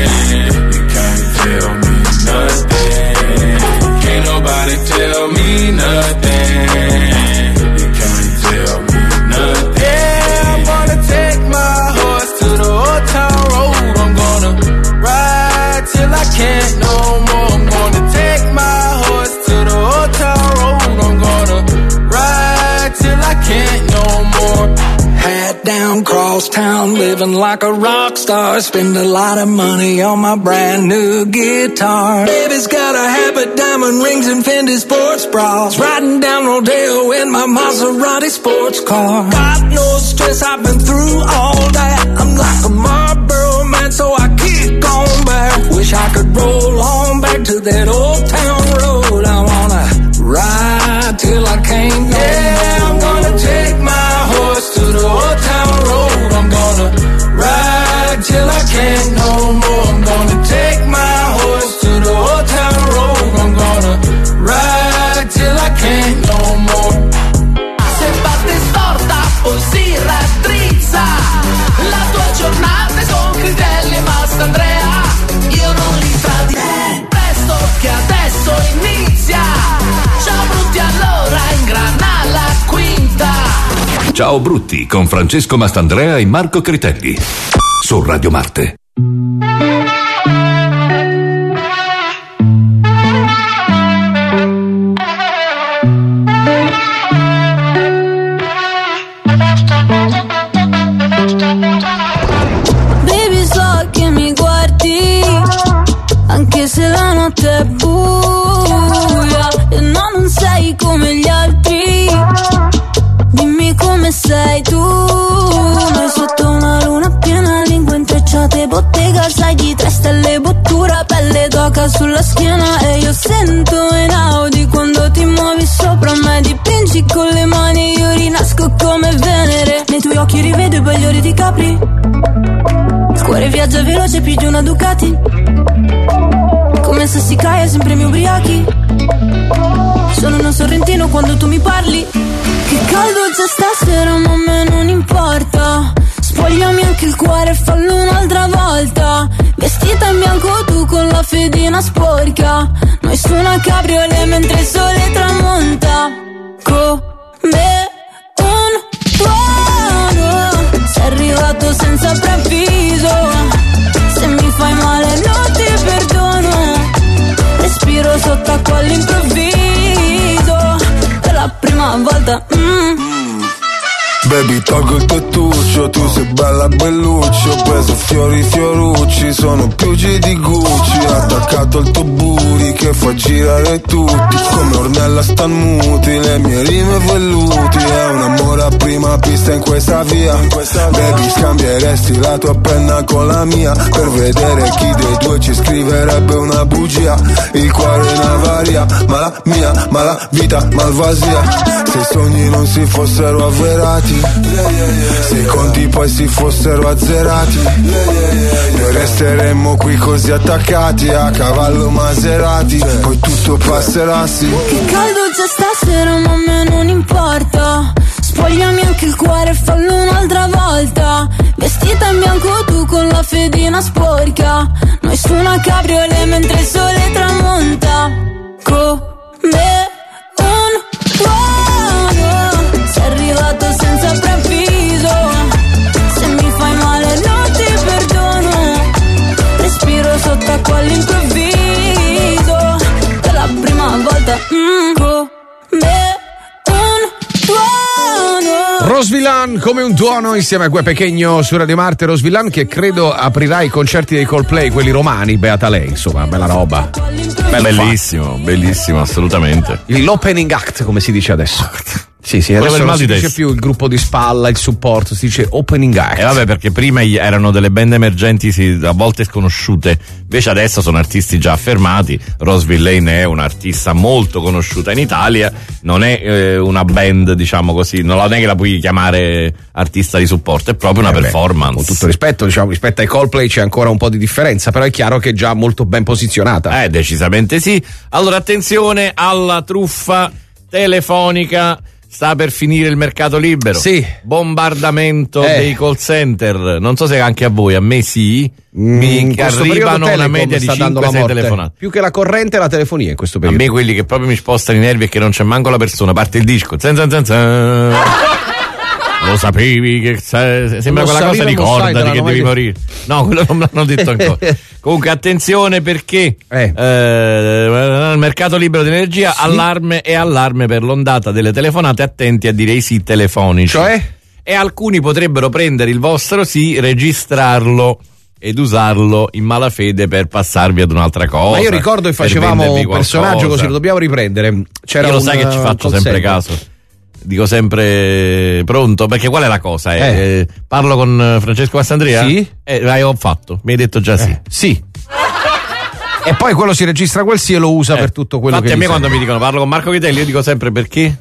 You can't tell me nothing. Can't nobody tell me nothing. You can't tell me nothing. Yeah, I'm gonna take my horse to the old town road. I'm gonna ride till I can't no more. I'm gonna take my horse to the old town road. I'm gonna ride till I can't no more. Hat down, cross town, living like a rock star. Spend a lot of money on my brand new guitar. Baby's got a habit, diamond rings and Fendi sports bras. Riding down Rodeo in my Maserati sports car. Got no stress, I've been through all that. I'm like a Marlboro man, so I kick on back. Wish I could roll on back to that old town road. I wanna ride till I can't no more. I'm gonna take my horse to the old town road. I'm gonna ride till I can't no more. I'm gonna take my horse to the old town road. I'm gonna ride till I can't no more. Se parte storta poi si raddrizza. La tua giornata è con Critelli e Mastandrea. Io non li tradirò. Presto che adesso inizia. Ciao brutti, allora ingrana la quinta. Ciao brutti con Francesco Mastandrea e Marco Critelli su Radio Marte. Baby, so che mi guardi anche se la notte è buia e non sei come gli altri. Dimmi come sei tu, noi sotto una luna piena, lingue intrecciate, bottega, sai di 3 stelle, bottura, pelle d'oca sulla sento in Audi quando ti muovi sopra me, dipingi con le mani, io rinasco come Venere. Nei tuoi occhi rivedo i bagliori di Capri, il cuore viaggia veloce più di una Ducati, come se si caia sempre mi ubriachi. Sono uno sorrentino quando tu mi parli. Che caldo c'è stasera ma a me non importa, spogliami anche il cuore e fallo un'altra volta. Vestita in bianco tu con la fedina sporca, noi su una cabriolet mentre il sole tramonta. Come un tuono, sei arrivato senza preavviso, se mi fai male non ti perdono. Respiro sott'acqua all'improvviso, per la prima volta. Baby, tolgo il tettuccio, tu sei bella belluccio. Ho preso fiori fiorucci, sono piugi di Gucci. Attaccato al tuo booty che fa girare tutti, come Ornella Stanmuti, le mie rime velluti. È un amore a prima pista in questa via. Baby, scambieresti la tua penna con la mia, per vedere chi dei due ci scriverebbe una bugia. Il cuore in avaria, ma la mia, ma la vita malvasia. Se i sogni non si fossero avverati, se i conti poi si fossero azzerati, noi resteremmo qui così attaccati a cavallo Maserati, poi tutto passerà, sì. Che caldo c'è stasera ma a me non importa, spogliami anche il cuore e fallo un'altra volta. Vestita in bianco tu con la fedina sporca, noi su una cabriolet mentre il sole tramonta. Come un tuono, sei arrivato senza preavviso, se mi fai male non ti perdono. Respiro sott'acqua all'improvviso, per la prima volta. Come un tuono. Rose Villain come un tuono insieme a Gue Pequeno su Radio Marte. Rose Villain che credo aprirà i concerti dei Coldplay, quelli romani, beata lei, insomma, bella roba. Bellissimo, bellissimo, assolutamente. L'opening act, come si dice adesso. Sì, adesso non si dice più il gruppo di spalla, il supporto, si dice opening act. Vabbè, perché prima erano delle band emergenti, a volte sconosciute, invece adesso sono artisti già affermati. Rose Villain è un'artista molto conosciuta in Italia, non è una band, diciamo così, non è che la puoi chiamare artista di supporto, è proprio una performance. Con tutto rispetto, diciamo, rispetto ai Coldplay c'è ancora un po' di differenza, però è chiaro che è già molto ben posizionata. Decisamente sì. Allora, attenzione alla truffa telefonica. Sta per finire il mercato libero. Sì. Bombardamento dei call center. Non so se anche a voi, a me sì. Mi arrivano una media di 5-6 telefonate. Più che la corrente, la telefonia in questo periodo. A me quelli che proprio mi spostano i nervi e che non c'è manco la persona, parte il disco. Lo sapevi che sembra quella cosa di Cordati che devi morire. No, quello non me l'hanno detto ancora. Comunque attenzione perché nel mercato libero di energia allarme per l'ondata delle telefonate, attenti a dire i sì telefonici. Cioè? E alcuni potrebbero prendere il vostro sì, registrarlo ed usarlo in malafede per passarvi ad un'altra cosa. Ma io ricordo che facevamo un personaggio così, lo dobbiamo riprendere. C'era io lo sai che ci faccio sempre caso. Dico sempre pronto, perché qual è la cosa? Parlo con Francesco Massandria? Sì. Ho fatto, mi hai detto già sì. Sì. E poi quello si registra quel sì e lo usa per tutto quello che a me quando mi dicono parlo con Marco Chitelli, io dico sempre perché?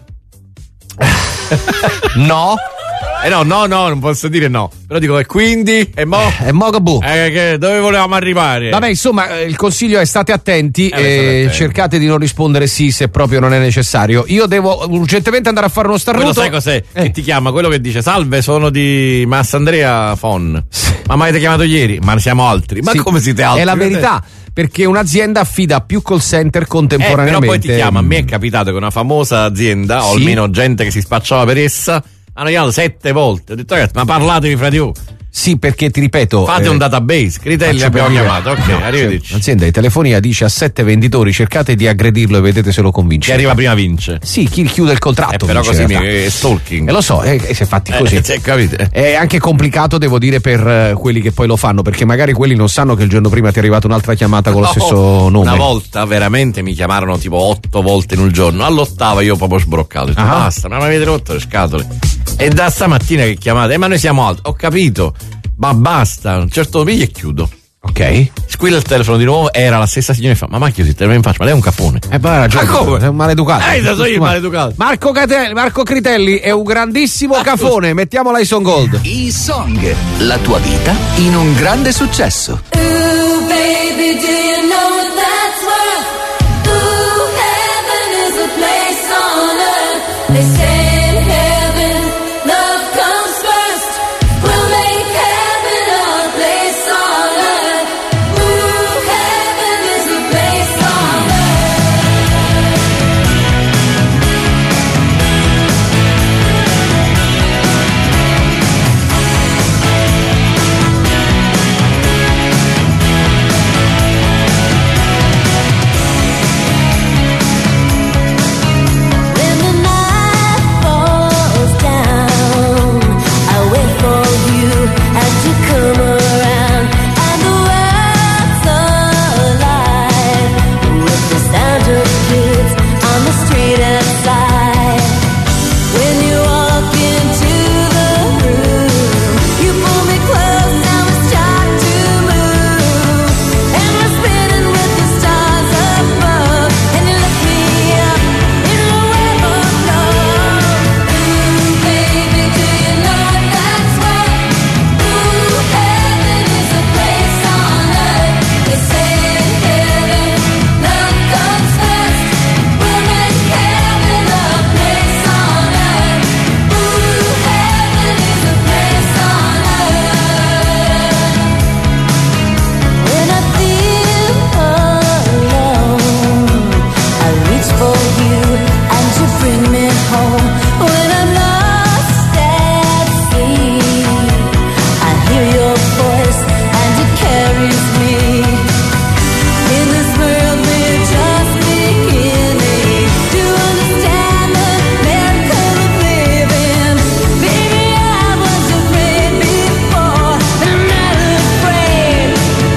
No. No, non posso dire no. Però dico e quindi? E mo? E mo che boh. Dove volevamo arrivare? Vabbè, insomma, il consiglio è state attenti e cercate di non rispondere sì se proprio non è necessario. Io devo urgentemente andare a fare uno starnuto. Quello sai cos'è? Che ti chiama quello che dice salve, sono di Massandrea Fon. Ma mi avete chiamato ieri? Ma siamo altri. Ma come siete altri? È la verità. Perché un'azienda affida più call center contemporaneamente. Però poi ti chiama. A me è capitato che una famosa azienda, o almeno gente che si spacciava per essa, hanno chiamato 7 volte. Ho detto ragazzi, ma parlatevi fra di voi. Sì, perché ti ripeto, fate un database, Critelli abbiamo chiamato. Ok, no, arrivederci. L'azienda di telefonia dice a 7 venditori cercate di aggredirlo e vedete se lo convince. Chi arriva prima vince. Sì, chi chiude il contratto. Però così è stalking. Lo so, si è fatti così. Capite? È anche complicato, devo dire, per quelli che poi lo fanno, perché magari quelli non sanno che il giorno prima ti è arrivata un'altra chiamata con lo stesso nome. Una volta veramente mi chiamarono tipo 8 volte in un giorno, all'8ª io proprio sbroccato. Ho detto, basta, ma mi avete rotto le scatole. E da stamattina che chiamate, ma noi siamo altri. Ho capito. Ma basta, a un certo punto e chiudo. Ok. Squilla il telefono di nuovo, era la stessa signora e fa: ma chiusi il telefono in faccia, ma lei è un cappone. Poi ha ragione. Ma come? Sei un maleducato. Sono io il maleducato. Marco Critelli è un grandissimo cafone, mettiamola i Song Gold. I Song, la tua vita in un grande successo. Ooh, baby, do you know what that's worth? Ooh, heaven is a place on earth. They say in heaven, love comes first. We'll make heaven a place on earth. Ooh, heaven is a place on When the night falls down, I wait for you as you come around, and the world's alive with the sound of kids on the street outside. When you walk into the room, you pull me close and we start to move, and we're spinning with the stars above, and you lift me up in a web of love. Ooh, baby, do you know what that's worth? Ooh, heaven is a place on earth. They say in heaven, love comes first. We'll make heaven a place on earth. Ooh, heaven is a place on earth. When I feel alone, I reach for you and you bring me home. When I'm lost at sea, I hear your voice and it carries me. In this world we're just beginning to understand the miracle of living. Baby, I was afraid before, but I'm not afraid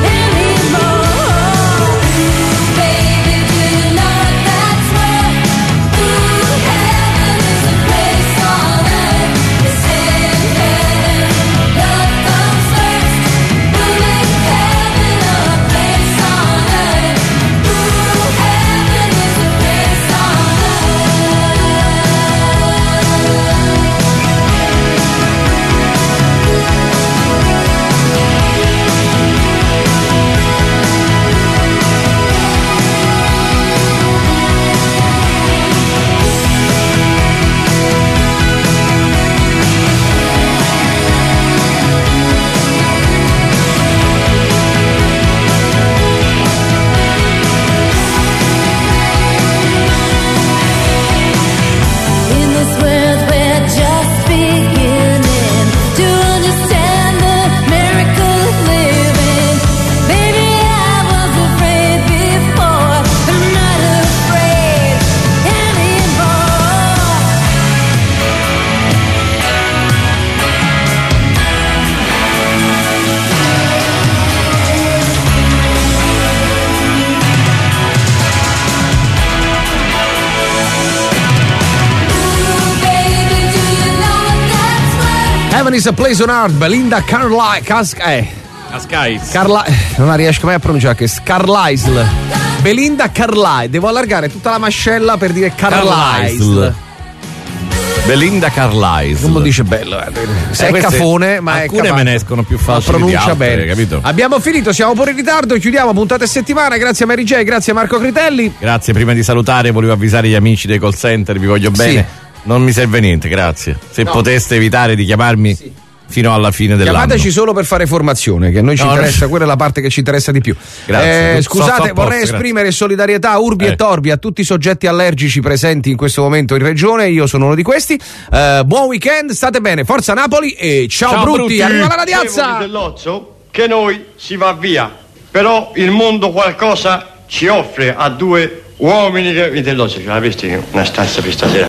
anymore. Baby, do you know what that's worth? Ooh, heaven is a place on earth. They say in heaven, love comes first. We'll make heaven a place on earth. Ooh, heaven is a place on In this world we're just beginning to understand the miracle of living. Baby, I was afraid before, but I'm not afraid anymore. Ooh, baby, do you know what that's worth? Heaven is a place on earth, Belinda Cascais. non riesco mai a pronunciare che Carlisle. Belinda Carlisle, devo allargare tutta la mascella per dire Carlisle. Belinda Carlisle. Non lo dice bello, è cafone, ma alcune è me ne escono più facili pronuncia di altre, bene, capito? Abbiamo finito, siamo pure in ritardo, chiudiamo puntate settimana. Grazie a Mary J, grazie a Marco Critelli. Grazie, prima di salutare volevo avvisare gli amici dei call center, vi voglio bene. Sì. Non mi serve niente, grazie. Se poteste evitare di chiamarmi fino alla fine dell'anno. Chiamateci solo per fare formazione, che a noi ci interessa, quella è la parte che ci interessa di più. Grazie. Scusate, vorrei esprimere solidarietà urbi e torbi a tutti i soggetti allergici presenti in questo momento in regione. Io sono uno di questi. Buon weekend, state bene, forza Napoli e ciao brutti. Arriva la radiazza dell'Ozzo che noi si va via, però il mondo qualcosa ci offre a due uomini che dell'Ozzo, ce l'avete una stanza per stasera?